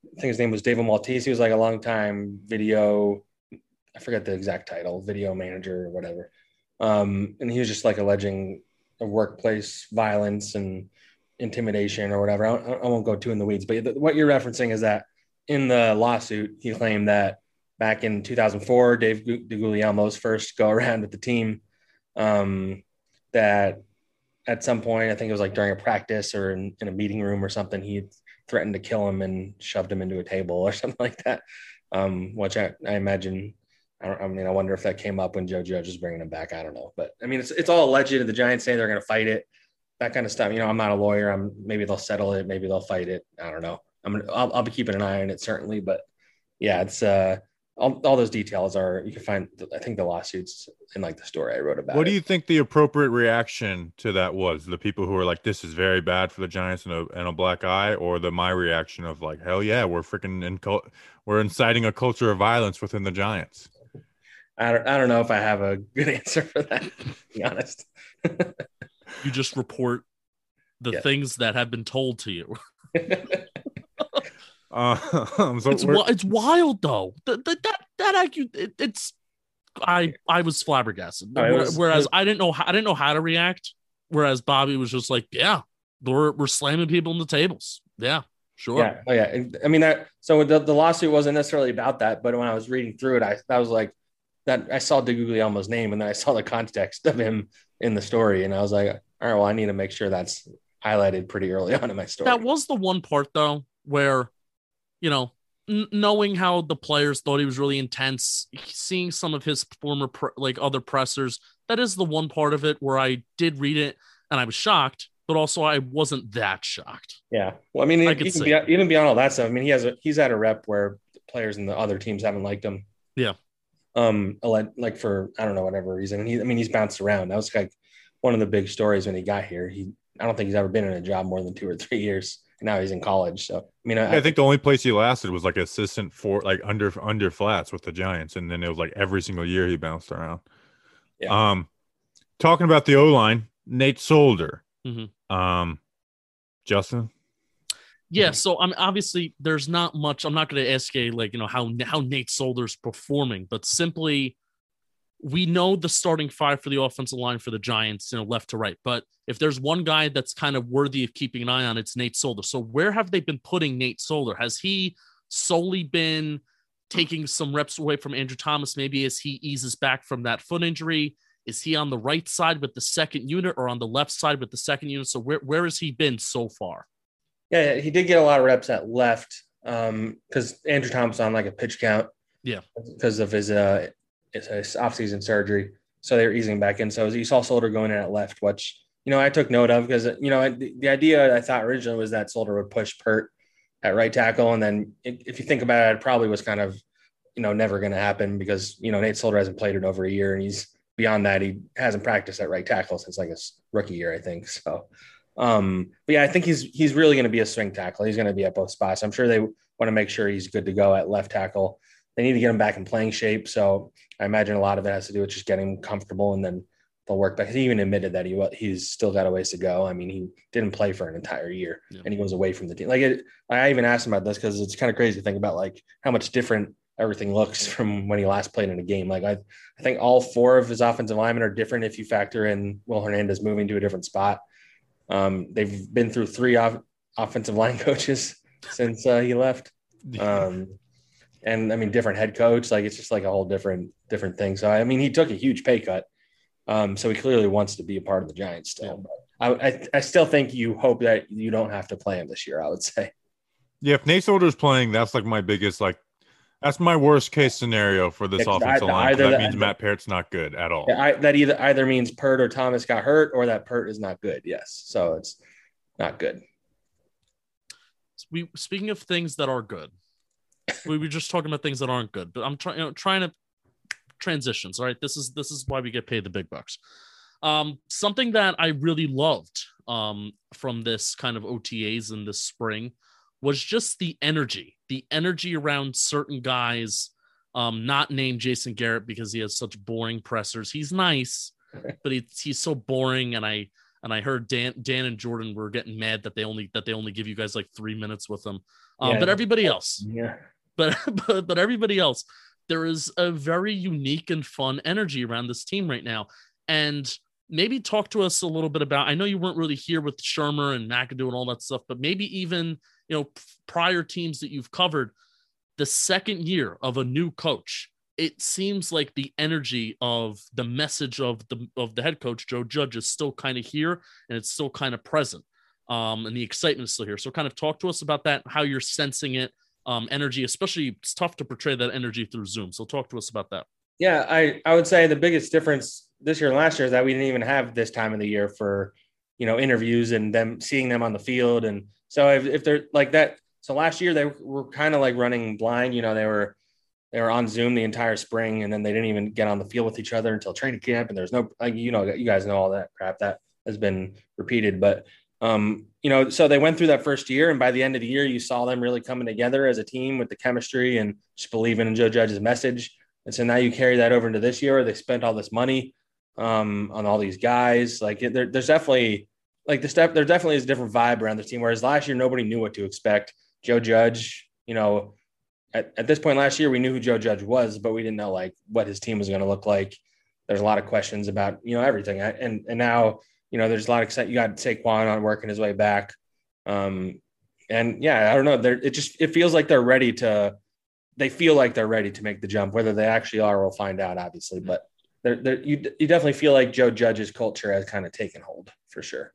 I think his name was David Maltese. He was like a long time video, I forget the exact title, video manager or whatever. Um, and he was just like alleging of workplace violence and intimidation or whatever. I, I won't go too in the weeds, but the, what you're referencing is that in the lawsuit, he claimed that back in two thousand four, Dave DeGuglielmo's first go around with the team, um, that at some point, I think it was like during a practice or in, in a meeting room or something, he threatened to kill him and shoved him into a table or something like that. Um, which I, I imagine, I, don't, I mean, I wonder if that came up when Joe Judge was bringing him back. I don't know, but I mean, it's it's all alleged. The Giants say they're going to fight it, that kind of stuff. You know, I'm not a lawyer. I'm maybe they'll settle it, maybe they'll fight it. I don't know. I'm gonna, I'll, I'll be keeping an eye on it certainly, but yeah, it's uh, all, all those details are, you can find, I think the lawsuits in like the story I wrote about. What it. do you think the appropriate reaction to that was? The people who were like, this is very bad for the Giants and a, and a black eye, or the my reaction of like, hell yeah, we're freaking in cult- we're inciting a culture of violence within the Giants? I don't, I don't know if I have a good answer for that, to be honest. You just report the Yeah. things that have been told to you. Uh, so It's we're- wi- it's wild though. That that that, that acu- it, it's I I was flabbergasted. Oh, it was- whereas it- I didn't know how, I didn't know how to react. Whereas Bobby was just like, yeah, we're we're slamming people in the tables. Yeah, sure. Yeah. Oh, yeah. I mean, that, so the, the lawsuit wasn't necessarily about that, but when I was reading through it, I, I was like, that I saw DeGuglielmo's name and then I saw the context of him in the story. And I was like, all right, well, I need to make sure that's highlighted pretty early on in my story. That was the one part though where, you know, n- knowing how the players thought he was really intense, seeing some of his former pre- like other pressers, that is the one part of it where I did read it and I was shocked, but also I wasn't that shocked. Yeah. Well, I mean, I even, could see. beyond, even beyond all that stuff, I mean, he has a, he's at a rep where players in the other teams haven't liked him. Yeah. Um, like for, I don't know, whatever reason. And he, I mean, he's bounced around. That was like one of the big stories when he got here. He, I don't think he's ever been in a job more than two or three years. And now he's in college. So, I mean, I, Yeah, I think the only place he lasted was like assistant for like under under flats with the Giants, and then it was like every single year he bounced around. Yeah. Um, talking about the O line, Nate Solder. Mhm. Um, Justin. Yeah, so I'm obviously there's not much. I'm not going to ask you like you know how how Nate Solder's performing, but simply we know the starting five for the offensive line for the Giants, you know, left to right. But if there's one guy that's kind of worthy of keeping an eye on, it's Nate Solder. So where have they been putting Nate Solder? Has he solely been taking some reps away from Andrew Thomas? Maybe as he eases back from that foot injury, is he on the right side with the second unit or on the left side with the second unit? So where where has he been so far? Yeah, he did get a lot of reps at left um, because Andrew Thomas on like a pitch count. Yeah. Because of his uh his, his offseason surgery. So they were easing back in. So you saw Solder going in at left, which, you know, I took note of because, you know, the, the idea I thought originally was that Solder would push Pert at right tackle. And then it, if you think about it, it probably was kind of, you know, never going to happen because, you know, Nate Solder hasn't played in over a year and he's beyond that. He hasn't practiced at right tackle since like his rookie year, I think. So, um, but yeah, I think he's, he's really going to be a swing tackle. He's going to be at both spots. I'm sure they want to make sure he's good to go at left tackle. They need to get him back in playing shape. So I imagine a lot of it has to do with just getting him comfortable and then they'll work back. He even admitted that he he's still got a ways to go. I mean, he didn't play for an entire year Yeah. and he goes away from the team. Like it, I even asked him about this because it's kind of crazy to think about like how much different everything looks from when he last played in a game. Like I, I think all four of his offensive linemen are different if you factor in Will Hernandez moving to a different spot. Um, they've been through three off, offensive line coaches since uh, he left. Um, and I mean, different head coach, like it's just like a whole different, different thing. So, I mean, he took a huge pay cut. Um, so he clearly wants to be a part of the Giants still. Yeah. But I, I, I still think you hope that you don't have to play him this year, I would say. Yeah, if Nate Solder's playing, that's like my biggest, like, that's my worst case scenario for this It's offensive either- line. 'Cause either That that- means Matt Parrott's not good at all. I, that either either means Pert or Thomas got hurt or that Pert is not good. Yes. So it's not good. We speaking of things that are good, we were just talking about things that aren't good, but I'm trying you know, trying to transitions. All right, this is this is why we get paid the big bucks. Um, something that I really loved um, from this kind of O T As in this spring was just the energy, the energy around certain guys. Um, not named Jason Garrett because he has such boring pressers. He's nice, but he, he's so boring, and I And I heard Dan, Dan and Jordan were getting mad that they only that they only give you guys like three minutes with them. Um, Yeah. but everybody else, Yeah. but, but but everybody else, there is a very unique and fun energy around this team right now. And maybe talk to us a little bit about, I know you weren't really here with Shermer and McAdoo and all that stuff, but maybe even, you know, prior teams that you've covered, the second year of a new coach, it seems like the energy of the message of the of the head coach, Joe Judge, is still kind of here and it's still kind of present. Um, and the excitement is still here. So kind of talk to us about that, how you're sensing it, um, energy, especially it's tough to portray that energy through Zoom. So talk to us about that. Yeah, I, I would say the biggest difference this year and last year is that we didn't even have this time of the year for, you know, interviews and them seeing them on the field. And so if, if they're like that, so last year they were kind of like running blind, you know, they were, they were on Zoom the entire spring, and then they didn't even get on the field with each other until training camp. And there's no, like, you know, you guys know all that crap that has been repeated, but um, you know, so they went through that first year, and by the end of the year, you saw them really coming together as a team with the chemistry and just believing in Joe Judge's message. And so now you carry that over into this year where they spent all this money um, on all these guys. Like there, there's definitely like the step, there definitely is a different vibe around the team. Whereas last year, nobody knew what to expect. Joe Judge, you know, at, at this point last year, we knew who Joe Judge was, but we didn't know like what his team was going to look like. There's a lot of questions about, you know, everything. And, and now, you know, there's a lot of excitement. You got Saquon on working his way back. Um, and yeah, I don't know. They're, it just, it feels like they're ready to, they feel like they're ready to make the jump. Whether they actually are, we'll find out, obviously. But they're, they're, you, you definitely feel like Joe Judge's culture has kind of taken hold for sure.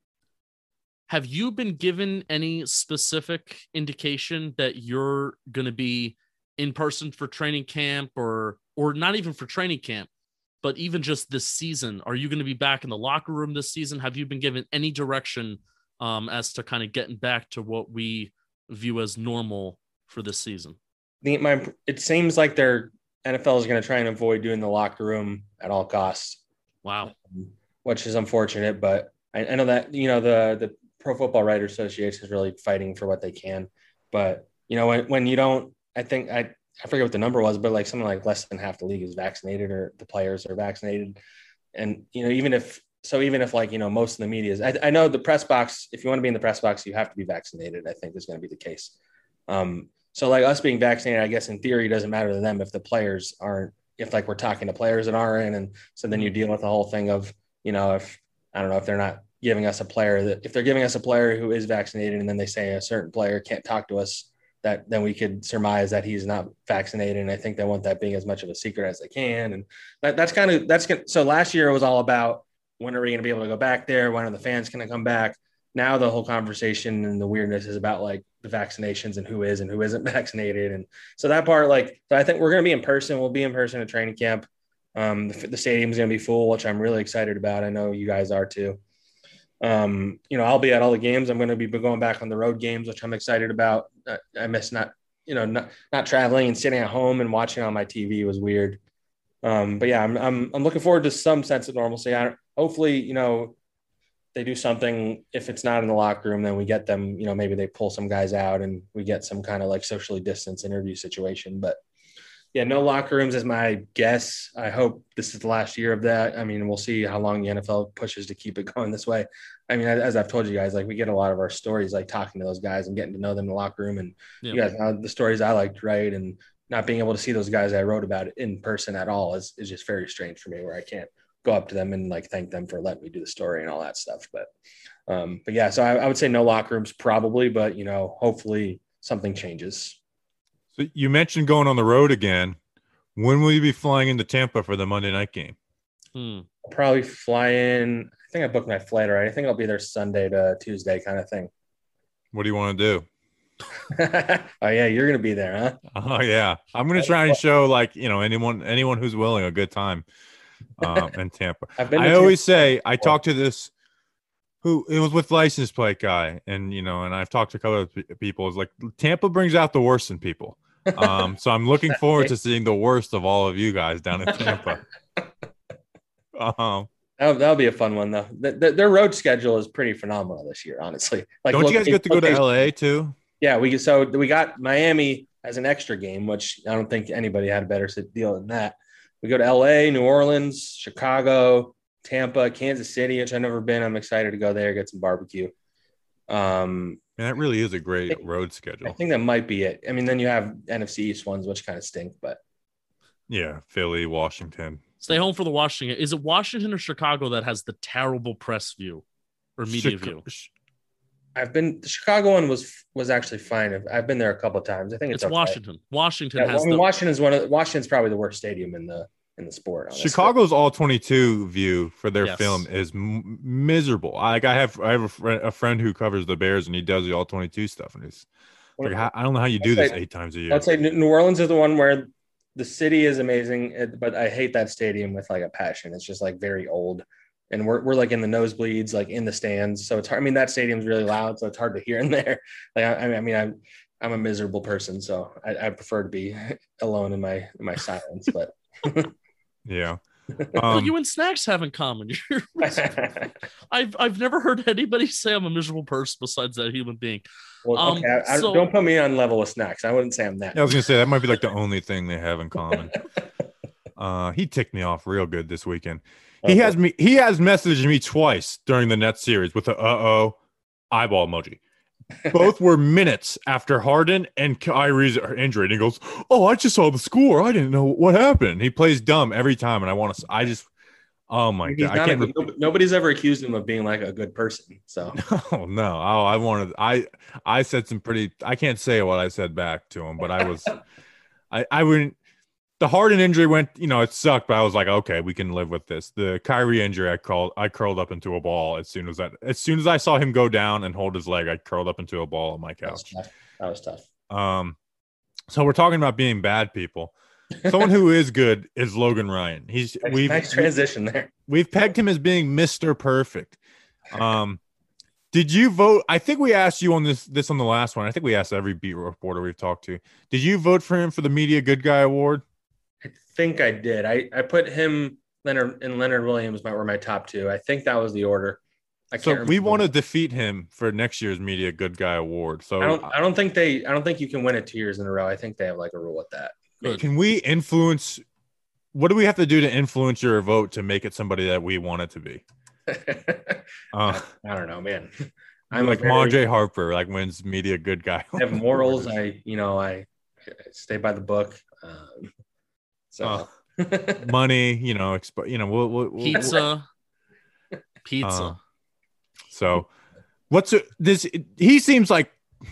Have you been given any specific indication that you're going to be in person for training camp, or, or not even for training camp, but even just this season? Are you going to be back in the locker room this season? Have you been given any direction um, as to kind of getting back to what we view as normal for this season? The, my, it seems like their N F L is going to try and avoid doing the locker room at all costs. Wow. Um, which is unfortunate, but I, I know that, you know, the, the Pro Football Writers Association is really fighting for what they can. But, you know, when, when you don't, I think I, I forget what the number was, but like something like less than half the league is vaccinated, or the players are vaccinated. And, you know, even if, so even if like, you know, most of the media is, I, I know the press box, if you want to be in the press box, you have to be vaccinated, I think is going to be the case. Um, so like us being vaccinated, I guess in theory, doesn't matter to them if the players aren't, if like we're talking to players that aren't in. And so then you deal with the whole thing of, you know, if, I don't know, if they're not giving us a player that, if they're giving us a player who is vaccinated and then they say a certain player can't talk to us, that then we could surmise that he's not vaccinated. And I think they want that being as much of a secret as they can. And that, that's kind of, that's good. So last year it was all about, when are we going to be able to go back there? When are the fans going to come back? Now the whole conversation and the weirdness is about like the vaccinations and who is and who isn't vaccinated. And so that part, like, so I think we're going to be in person. We'll be in person at training camp. Um, the, the stadium's going to be full, which I'm really excited about. I know you guys are too. Um, you know, I'll be at all the games. I'm going to be going back on the road games, which I'm excited about. I, I miss not, you know, not, not traveling and sitting at home and watching on my T V was weird. Um, but yeah, I'm, I'm, I'm looking forward to some sense of normalcy. I, hopefully, you know, they do something. If it's not in the locker room, then we get them, you know, maybe they pull some guys out and we get some kind of like socially distanced interview situation. But yeah, no locker rooms is my guess. I hope this is the last year of that. I mean, we'll see how long the N F L pushes to keep it going this way. I mean, as I've told you guys, like we get a lot of our stories, like talking to those guys and getting to know them in the locker room. And yeah. You guys know the stories I liked, right? And not being able to see those guys I wrote about in person at all is, is just very strange for me, where I can't go up to them and like thank them for letting me do the story and all that stuff. But, um, but yeah, so I, I would say no locker rooms probably, but you know, hopefully something changes. So you mentioned going on the road again. When will you be flying into Tampa for the Monday night game? Hmm. I'll probably fly in. I think I booked my flight already. I think I'll be there Sunday to Tuesday kind of thing. What do you want to do? Oh yeah, you're gonna be there, huh? Oh yeah, I'm gonna try and show like you know anyone anyone who's willing a good time um, in Tampa. I've been I Tampa always say before. I talked to this who it was with license plate guy, and you know, and I've talked to a couple of people. It's like Tampa brings out the worst in people. Um, so I'm looking forward to seeing the worst of all of you guys down in Tampa. Um, That'll, that'll be a fun one though. The, the, their road schedule is pretty phenomenal this year, honestly. Like, don't you guys get to go to location. L A too? Yeah, we so we got Miami as an extra game, which I don't think anybody had a better deal than that. We go to L A, New Orleans, Chicago, Tampa, Kansas City, which I've never been. I'm excited to go there, get some barbecue. Um, And that really is a great think- road I schedule. think that might be it. I mean, then you have N F C East ones, which kind of stink, but Yeah, Philly, Washington. Stay home for the Washington. Is it Washington or Chicago that has the terrible press view or media Chica- view? Ch- I've been the Chicago one was was actually fine. I've, I've been there a couple of times. I think it's, It's okay. Washington. Washington Yeah, has well, I mean, the Washington's one of Washington's probably the worst stadium in the in the sport. Honestly. Chicago's all twenty-two view for their Yes. film is m- miserable. Like I have, I have a, fr- a friend who covers the Bears, and he does the all twenty-two stuff, and it's like, how- I don't know how you do this eight times a year. I'd say New Orleans is the one where the city is amazing, it- but I hate that stadium with like a passion. It's just like very old, and we're we're like in the nosebleeds, like in the stands. So it's hard. I mean, that stadium's really loud, so it's hard to hear in there. Like I, I mean, I'm I'm a miserable person, so I, I prefer to be alone in my in my silence. But Yeah. Well, Um, you and Snacks have in common. You're- I've I've never heard anybody say I'm a miserable person besides that human being. well, Um, okay, I, I- so- don't put me on level with Snacks. I wouldn't say I'm that. I was gonna say that might be like the only thing they have in common. Uh, he ticked me off real good this weekend. He Okay. has me. He has messaged me twice during the Nets series with the uh oh eyeball emoji. Both were minutes after Harden and Kyrie's injury, and he goes, "Oh, I just saw the score. I didn't know what happened." He plays dumb every time, and I want to. I just, oh my He's god, I not a can't. good- nobody's ever accused him of being like a good person. So Oh no! Oh, I wanted. I I said some pretty. I can't say what I said back to him, but I was. I I wouldn't. The Harden injury went. You know, it sucked, but I was like, okay, we can live with this. The Kyrie injury, I crawled. I curled up into a ball as soon as that. As soon as I saw him go down and hold his leg, I curled up into a ball on my that was couch. tough. That was tough. Um, so we're talking about being bad people. Someone who is good is Logan Ryan. He's Nice, we've nice transition there. we've pegged him as being Mister Perfect. Um, did you vote? I think we asked you on this this on the last one. I think we asked every beat reporter we've talked to. Did you vote for him for the Media Good Guy Award? I think I did. I, I put him, Leonard, and Leonard Williams were my top two. I think that was the order. I So can't we remember. want to defeat him for next year's Media Good Guy Award. So I don't. I don't think they. I don't think you can win it two years in a row. I think they have like a rule with that. Good. can we influence? What do we have to do to influence your vote to make it somebody that we want it to be? Uh, I don't know, man. I'm I'm like a very- Mondre Harper, like wins Media Good Guy. I have morals. I, you know, I stay by the book. Um, so Money, you know, exp- you know, we'll, we'll, we'll Pizza. Pizza. Uh, So, what's it, this? He seems like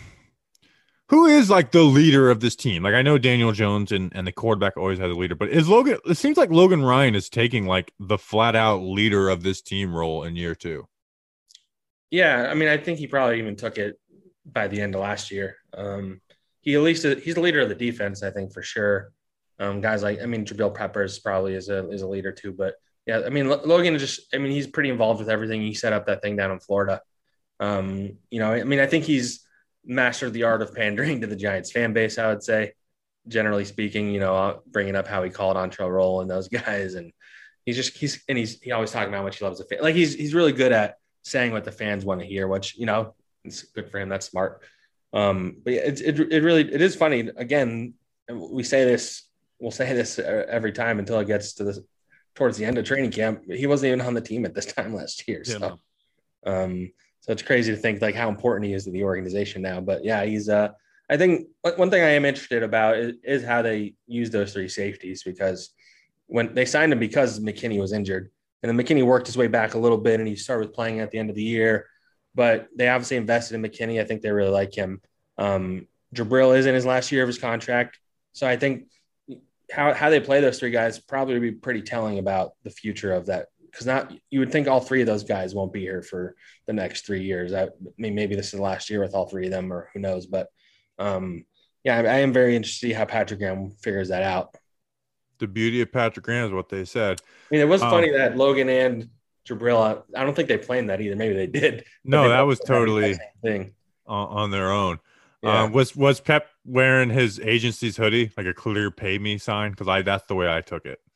who is like the leader of this team? Like I know Daniel Jones and, and the quarterback always has a leader, but is Logan? It seems like Logan Ryan is taking like the flat out leader of this team role in year two. yeah, I mean, I think he probably even took it by the end of last year. Um, he at least he's the leader of the defense, I think for sure. Um, guys like I mean, Jabril Peppers probably is a is a leader too, but yeah, I mean, Logan just I mean, he's pretty involved with everything. He set up that thing down in Florida. Um, you know, I mean, I think he's mastered the art of pandering to the Giants fan base. I would say, generally speaking, you know, bringing up how he called on Trell Roll and those guys, and he's just he's and he's he always talking about how much he loves the fan. Like he's he's really good at saying what the fans want to hear, which you know, it's good for him. That's smart. Um, but yeah, it, it it really it is funny. Again, we say this, we'll say this every time until it gets to this towards the end of training camp. He wasn't even on the team at this time last year. Yeah, So, um, so it's crazy to think like how important he is to the organization now. But yeah, he's uh, I think one thing I am interested about is, is how they use those three safeties, because when they signed him because McKinney was injured, and then McKinney worked his way back a little bit and he started playing at the end of the year, but they obviously invested in McKinney. I think they really like him. Um, Jabril is in his last year of his contract. So I think how, how they play those three guys probably would be pretty telling about the future of that. Because not you would think all three of those guys won't be here for the next three years. I, I mean, maybe this is the last year with all three of them, or who knows. But um, yeah, I, I am very interested to see how Patrick Graham figures that out. The beauty of Patrick Graham is what they said. I mean, it was Um, funny that Logan and Jabril, I don't think they planned that either. Maybe they did. but No, they that both was had totally that same thing. on, on their own. Yeah. Um, was was Pep wearing his agency's hoodie, like a clear "pay me" sign? Because I that's the way I took it.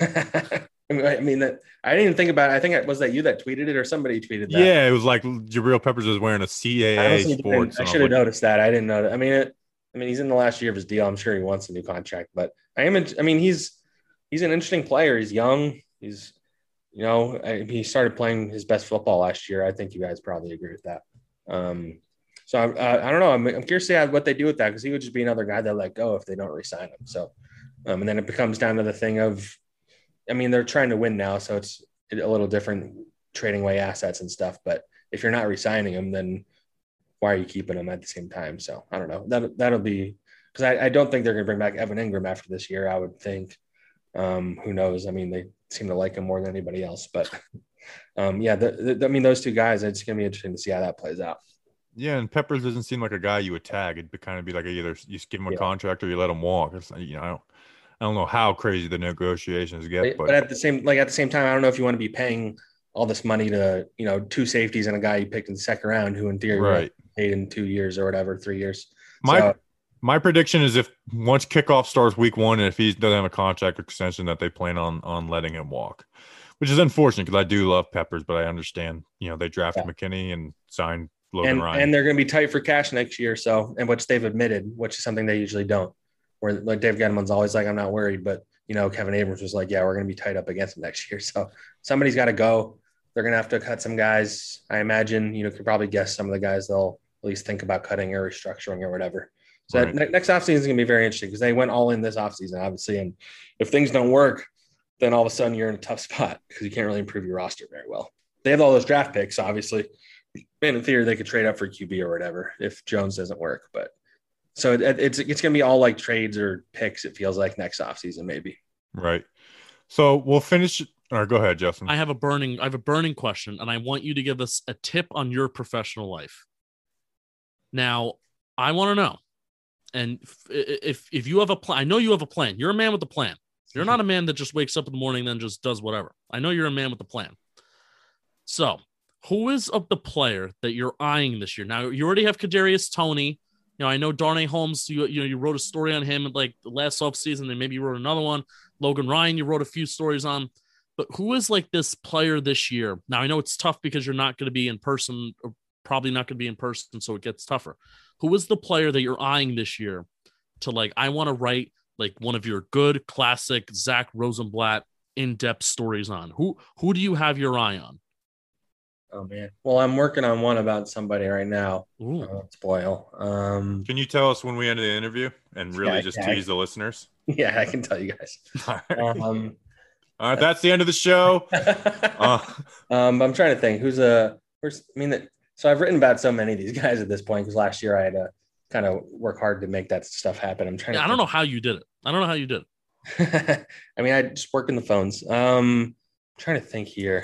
I mean, I mean that I didn't even think about it. I think it was that you that tweeted it or somebody tweeted that. Yeah, it was like Jabril Peppers was wearing a C A I A honestly sports. didn't- I and I was should have like, noticed that. I didn't know that. I mean, it, I mean, he's in the last year of his deal. I'm sure he wants a new contract, but I am. in- I mean, he's he's an interesting player. He's young. He's you know, I, he started playing his best football last year. I think you guys probably agree with that. Um, so I, uh, I don't know. I'm, I'm curious to see what they do with that because he would just be another guy they'll let go if they don't re-sign him. So, um, and then it becomes down to the thing of, I mean, they're trying to win now, so it's a little different trading away assets and stuff. But if you're not re-signing him, then why are you keeping him at the same time? So I don't know. That that'll be because I, I don't think they're going to bring back Evan Ingram after this year. I would think. Um, who knows? I mean, they seem to like him more than anybody else. But um, yeah, the, the, I mean, those two guys. It's going to be interesting to see how that plays out. Yeah, and Peppers doesn't seem like a guy you would tag. It'd be kind of be like either you just give him a Yeah. contract or you let him walk. It's, you know, I don't, I don't know how crazy the negotiations get, But, but, at the same, like at the same time, I don't know if you want to be paying all this money to, you know, two safeties and a guy you picked in the second round, who in theory right. paid in two years or whatever, three years. My So, my prediction is if once kickoff starts week one, and if he doesn't have a contract extension, that they plan on on letting him walk, which is unfortunate because I do love Peppers, but I understand, you know, they drafted Yeah. McKinney and signed Logan and, Ryan. and they're going to be tight for cash next year. So, and which they've admitted, which is something they usually don't. Where like Dave Gettleman's always like, I'm not worried, but you know, Kevin Abrams was like, yeah, we're going to be tight up against them next year. So somebody's got to go. They're going to have to cut some guys. I imagine, you know, could probably guess some of the guys they'll at least think about cutting or restructuring or whatever. So Right. that next offseason is going to be very interesting because they went all in this offseason, obviously. And if things don't work, then all of a sudden you're in a tough spot because you can't really improve your roster very well. They have all those draft picks, obviously. And in theory, they could trade up for Q B or whatever if Jones doesn't work. But so it, it's it's going to be all like trades or picks, it feels like, next offseason, maybe. Right. So we'll finish. Or go ahead, Justin. I have a burning I have a burning question, and I want you to give us a tip on your professional life. Now, I want to know, and if, if if you have a plan, I know you have a plan. You're a man with a plan. You're not a man that just wakes up in the morning and then just does whatever. I know you're a man with a plan. So, who is of the player that you're eyeing this year? Now, you already have Kadarius Toney. You know, I know Darnay Holmes, you, you know, you wrote a story on him like the last offseason, and maybe you wrote another one. Logan Ryan, you wrote a few stories on. But who is like this player this year? Now, I know it's tough because you're not going to be in person, or probably not going to be in person, so it gets tougher. Who is the player that you're eyeing this year to like, I want to write like one of your good classic Zach Rosenblatt in-depth stories on? Who who do you have your eye on? Oh, man. Well, I'm working on one about somebody right now. Ooh. Uh, spoil. Um, Can you tell us when we ended the interview and really Yeah, just yeah. tease the listeners? yeah, I can tell you guys. All right. Um, All right, that's the end of the show. Uh, um, I'm trying to think who's a. Where's, I mean, that. So I've written about so many of these guys at this point because last year I had to kind of work hard to make that stuff happen. I'm trying. Yeah, to I don't know how you did it. I don't know how you did it. know. I mean, I just work in the phones. Um, I'm trying to think here.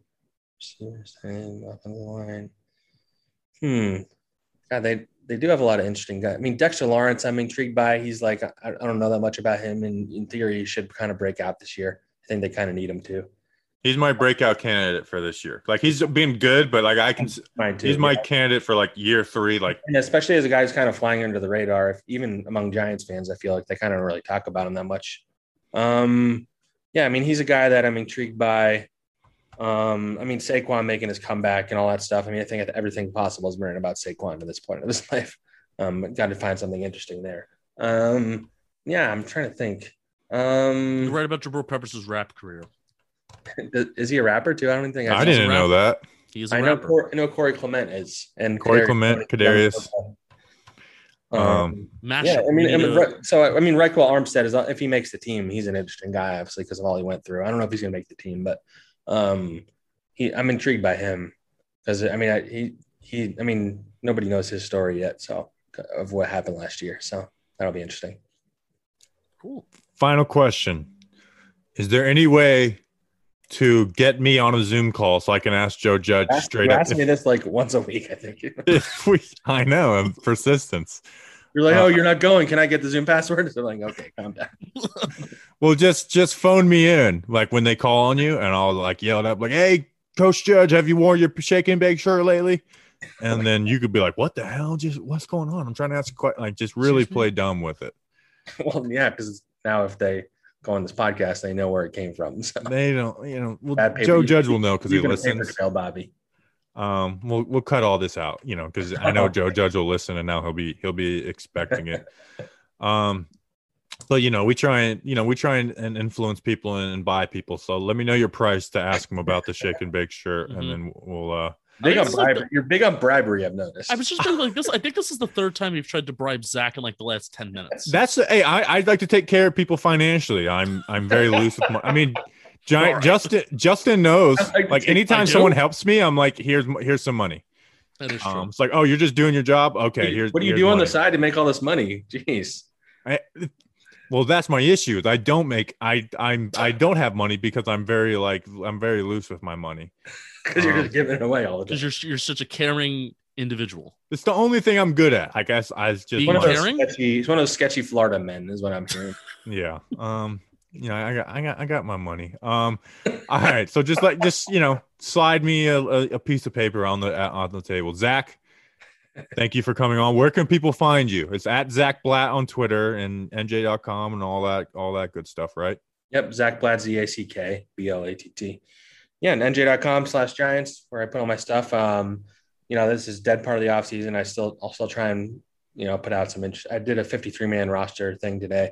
Line. Hmm. God, they they do have a lot of interesting guys. I mean, Dexter Lawrence, I'm intrigued by. He's like, I, I don't know that much about him, and in theory, he should kind of break out this year. I think they kind of need him too. he's my breakout candidate for this year. Like he's been good, but like I can. Mine too. He's my yeah. candidate for like year three. Like And especially as a guy who's kind of flying under the radar, if, even among Giants fans, I feel like they kind of don't really talk about him that much. Um, yeah, I mean, he's a guy that I'm intrigued by. Um, I mean, Saquon making his comeback and all that stuff. I mean, I think everything possible is written about Saquon at this point of his life. Um, got to find something interesting there. Um, yeah, I'm trying to think. You're Um, right about Jabril Peppers' rap career. is he a rapper too? I don't think I I've- didn't a know that. He's a I know, rapper. Cor- I know Corey Clement is, and Corey Kadarius Clement, Toney. Kadarius. Um, Um, Mashup. yeah, I We mean, need I mean to- Re- so I mean, Reichwell Armstead is if he makes the team, he's an interesting guy, obviously, because of all he went through. I don't know if he's going to make the team, but um, he, I'm intrigued by him because I mean, I, he, he, I mean, nobody knows his story yet, so of what happened last year. So that'll be interesting. Cool. Final question: is there any way to get me on a Zoom call so I can ask Joe Judge Ask, straight you up? ask me this like once a week, I think. If we, I know, I'm persistence. You're like, Uh, oh, you're not going. Can I get the Zoom password? So I'm like, okay, calm down. Well, just just phone me in, like when they call on you, and I'll like yell it up, like, "Hey, Coach Judge, have you worn your shake and bake shirt lately?" And then you could be like, "What the hell? Just what's going on? I'm trying to ask a question." Like, just really Excuse me? play dumb with it. Well, yeah, because now if they go on this podcast, they know where it came from. So They don't, you know. Well, Bad paper. Joe You- Judge will know because he you can paper listens. trail Bobby. Um, we'll we'll cut all this out, you know, because I know Joe Judge will listen, and now he'll be he'll be expecting it. Um, So, you know, we try and, you know, we try and, and influence people and, and buy people. So let me know your price to ask them about the shake and bake shirt. Mhm. And then we'll, uh, Big I on mean, this is like bribery. You're big on bribery, I've noticed. I was just thinking like this. I think this is the third time you've tried to bribe Zach in like the last ten minutes. that's, hey, I, I'd like to take care of people financially. I'm, I'm very loose with my, I mean, Giant Right. Justin, Justin knows, I like to like take- anytime I do. someone helps me, I'm like, here's, here's some money. That is true. Um, it's like, oh, you're just doing your job. Okay. What do you- Here's, what do you here's do on the money. side to make all this money? Jeez. I, well, that's my issue. Is I don't make I I'm I don't have money because I'm very like I'm very loose with my money. Because you're Um, just giving it away all the time. Because you're you're such a caring individual. It's the only thing I'm good at. I guess I just Being One of money. those caring? sketchy, he's one of those sketchy Florida men, is what I'm hearing. Yeah. Um. You know, I got I got I got my money. Um. All right. So just like just you know, slide me a, a, a piece of paper on the on the table, Zach. Thank you for coming on. Where can people find you? It's at Zach Blatt on Twitter and N J dot com and all that all that good stuff, right? Yep, Zach Blatt, Z A C K B L A T T. Yeah, and N J dot com slash Giants, where I put all my stuff. Um, you know, this is dead part of the offseason. I still, I'll still try and, you know, put out some, int- I did a fifty-three man roster thing today.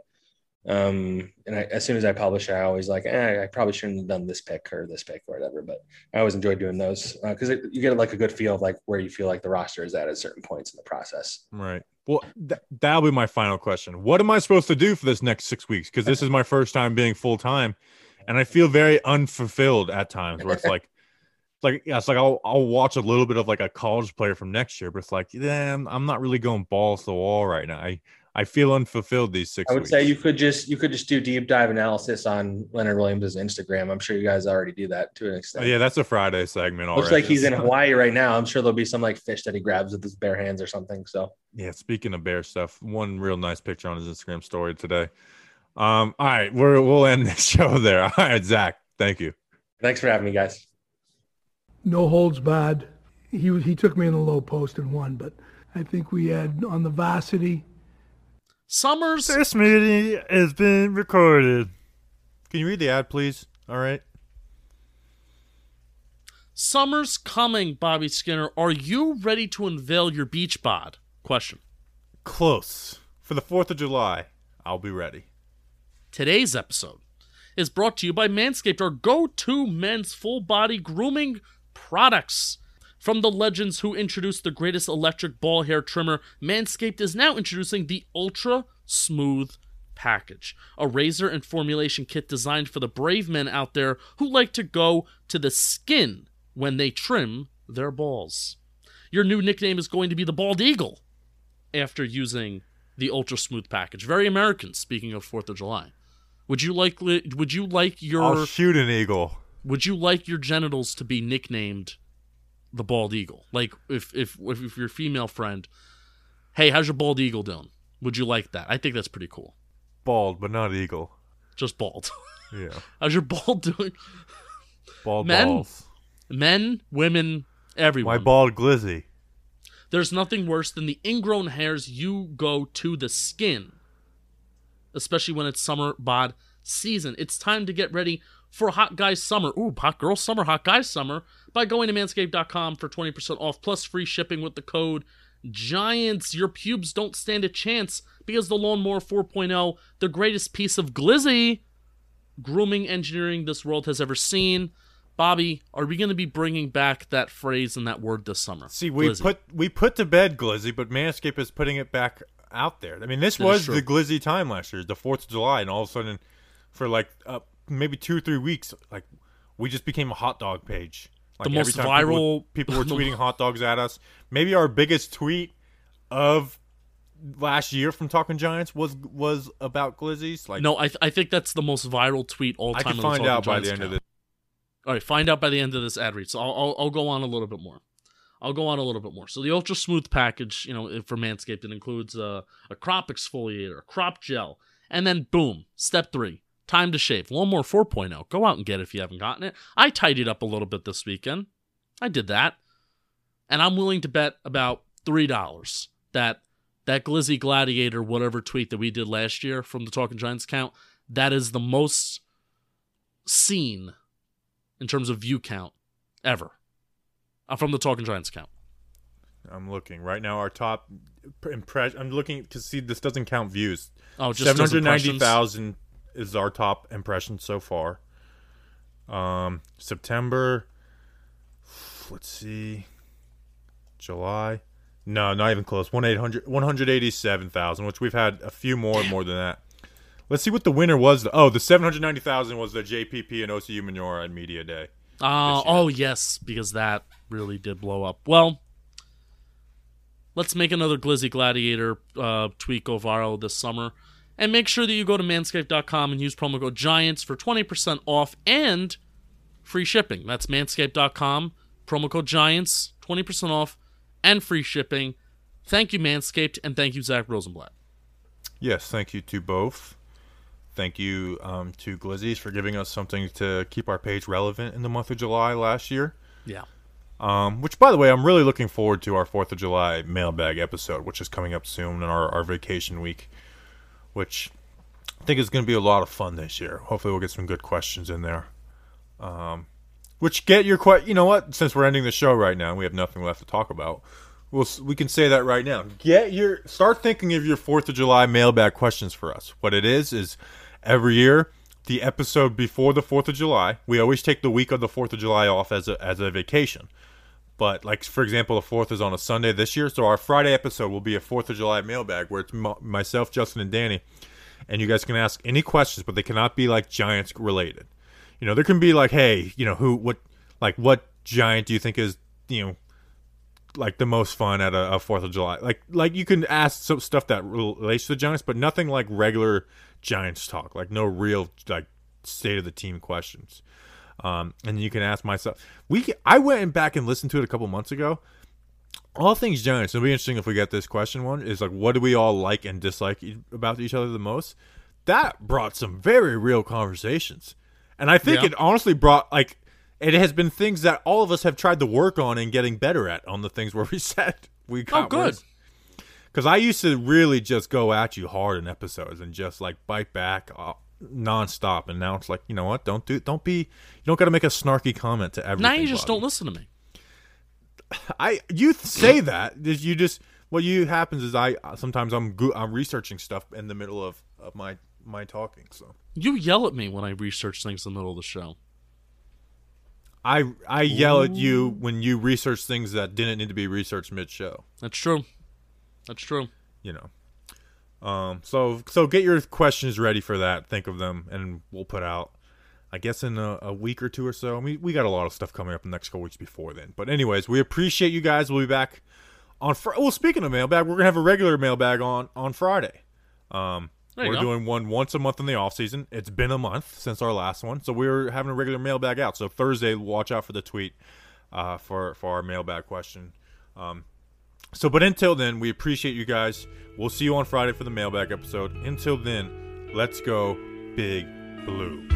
Um, and I, as soon as I publish, I always like, eh, I probably shouldn't have done this pick or this pick or whatever, but I always enjoy doing those because uh, you get like a good feel of like where you feel like the roster is at at certain points in the process. Right. Well, th- that'll be my final question. What am I supposed to do for this next six weeks? Because this is my first time being full time, and I feel very unfulfilled at times. Where it's like, it's like yeah, it's like I'll I'll watch a little bit of like a college player from next year, but it's like, yeah, I'm, I'm not really going balls to the wall right now. I I feel unfulfilled these six. I would weeks. say you could just you could just do deep dive analysis on Leonard Williams' Instagram. I'm sure you guys already do that to an Oh, extent. yeah, that's a Friday segment. Looks already. like he's in Hawaii right now. I'm sure there'll be some like fish that he grabs with his bare hands or something. So Yeah, speaking of bear stuff, one real nice picture on his Instagram story today. Um, all right, we're we'll end this show there. All right, Zach, thank you. thanks for having me, guys. No holds barred. He was he took me in the low post and won, but I think we had on the varsity. Summers. This meeting has been recorded. Can you read the ad, please? All right. Summer's coming, Bobby Skinner. Are you ready to unveil your beach bod? Question. Close. For the fourth of July, I'll be ready. Today's episode is brought to you by Manscaped, our go-to men's full-body grooming products. From the legends who introduced the greatest electric ball hair trimmer, Manscaped is now introducing the Ultra Smooth Package, a razor and formulation kit designed for the brave men out there who like to go to the skin when they trim their balls. Your new nickname is going to be the Bald Eagle after using the Ultra Smooth Package. Very American, speaking of fourth of July. Would you like would you like your I'll shoot an eagle. would you like your genitals to be nicknamed the Bald Eagle? Like if if if, if your female friend, hey, how's your Bald Eagle doing? Would you like that? I think that's pretty cool. Bald, but not eagle. Just bald. Yeah. How's your bald doing? Bald Men? balls. Men, women, everyone. My bald glizzy. There's nothing worse than the ingrown hairs you go to the skin, especially when it's summer bod season. It's time to get ready for hot guy summer. Ooh, hot girl summer, hot guy summer by going to manscaped dot com for twenty percent off plus free shipping with the code GIANTS. Your pubes don't stand a chance because the Lawnmower four point oh, the greatest piece of glizzy grooming engineering this world has ever seen. Bobby, are we going to be bringing back that phrase and that word this summer? See, we Glizzy. put we put to bed glizzy, but Manscaped is putting it back out there. I mean, this That was is true. the glizzy time last year, the fourth of July, and all of a sudden, for like uh, maybe two or three weeks, like we just became a hot dog page. Like The every most time viral- people, people were tweeting hot dogs at us. Maybe our biggest tweet of last year from Talking Giants was was about glizzies. Like, No, I th- I think that's the most viral tweet all I time. can on find Talking out by Giants the end of account. this. All right, find out by the end of this ad read. So I'll, I'll I'll go on a little bit more. I'll go on a little bit more. So the Ultra Smooth package, you know, for Manscaped, it includes a, a crop exfoliator, a crop gel, and then boom, step three, time to shave. Lawnmower four point oh. Go out and get it if you haven't gotten it. I tidied up a little bit this weekend. I did that, and I'm willing to bet about three dollars that that Glizzy Gladiator, whatever tweet that we did last year from the Talking Giants account, that is the most seen in terms of view count ever uh, from the Talking Giants account. I'm looking right now. Our top impression. I'm looking to see this doesn't count views. Oh, just seven hundred ninety thousand is our top impression so far. Um, September. Let's see. July. No, not even close. one hundred eighty-seven thousand, which we've had a few more more than that. Let's see what the winner was. Oh, the seven hundred ninety thousand was the J P P and O C U Manora at Media Day. Uh, oh, yes, because that really did blow up. Well, let's make another Glizzy Gladiator uh, tweet go viral this summer. And make sure that you go to manscaped dot com and use promo code GIANTS for twenty percent off and free shipping. That's manscaped dot com, promo code GIANTS, twenty percent off and free shipping. Thank you, Manscaped, and thank you, Zach Rosenblatt. Yes, thank you to both. Thank you um, to Glizzies for giving us something to keep our page relevant in the month of July last year. Yeah. Um, which, by the way, I'm really looking forward to our fourth of July mailbag episode, which is coming up soon in our, our vacation week, which I think is going to be a lot of fun this year. Hopefully we'll get some good questions in there. Um, which get your que- you know what? Since we're ending the show right now, we have nothing left to talk about. We'll, we can say that right now. Get your start thinking of your fourth of July mailbag questions for us. What it is is every year, the episode before the fourth of July, we always take the week of the fourth of July off as a as a vacation. But, like, for example, the fourth is on a Sunday this year, so our Friday episode will be a fourth of July mailbag where it's m- myself, Justin, and Danny. And you guys can ask any questions, but they cannot be, like, Giants related. You know, there can be, like, hey, you know, who, what, like, what Giant do you think is, you know, like, the most fun at a, a fourth of July? Like, like you can ask some stuff that relates to the Giants, but nothing like regular Giants talk. Like, no real, like, state of the team questions. Um, and you can ask myself. We I went back and listened to it a couple months ago. All things Giants. It'll be interesting if we get this question one. Is like, what do we all like and dislike about each other the most? That brought some very real conversations, and I think yeah. it honestly brought like it has been things that all of us have tried to work on and getting better at on the things where we said we got oh good. Because I used to really just go at you hard in episodes and just like bite back. Uh, nonstop, and now it's like, you know what, don't do don't be you don't got to make a snarky comment to everything. Now you just Bobby. don't listen to me. I you say that you just what you happens is I sometimes I'm go- I'm researching stuff in the middle of, of my my talking. So you yell at me when I research things in the middle of the show. I I yell Ooh. at you when you research things that didn't need to be researched mid show. That's true. That's true. You know. Um, so so get your questions ready for that. Think of them, and we'll put out, I guess, in a, a week or two or so. I mean, we got a lot of stuff coming up in the next couple weeks before then. But anyways, we appreciate you guys. We'll be back on Fr- Well, speaking of mailbag, we're going to have a regular mailbag on, on Friday. Um, we're go. doing one once a month in the off season. It's been a month since our last one, so we're having a regular mailbag out. So Thursday, watch out for the tweet uh, for, for our mailbag question. Um So, but until then, we appreciate you guys. We'll see you on Friday for the mailbag episode. Until then, let's go Big Blue.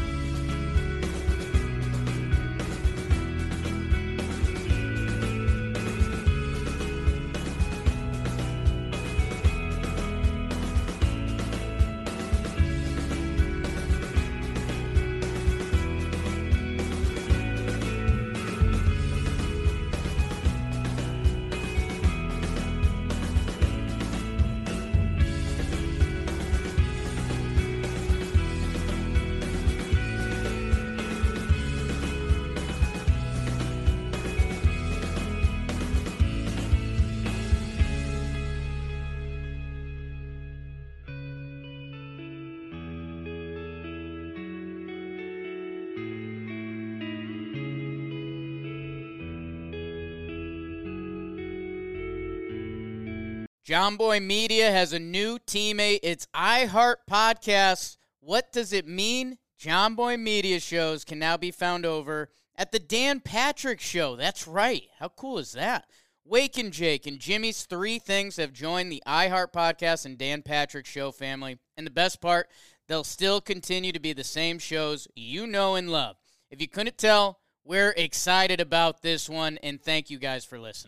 John Boy Media has a new teammate. It's iHeart Podcasts. What does it mean? John Boy Media shows can now be found over at the Dan Patrick Show. That's right. How cool is that? Wake and Jake and Jimmy's Three Things have joined the iHeart Podcast and Dan Patrick Show family. And the best part, they'll still continue to be the same shows you know and love. If you couldn't tell, we're excited about this one, and thank you guys for listening.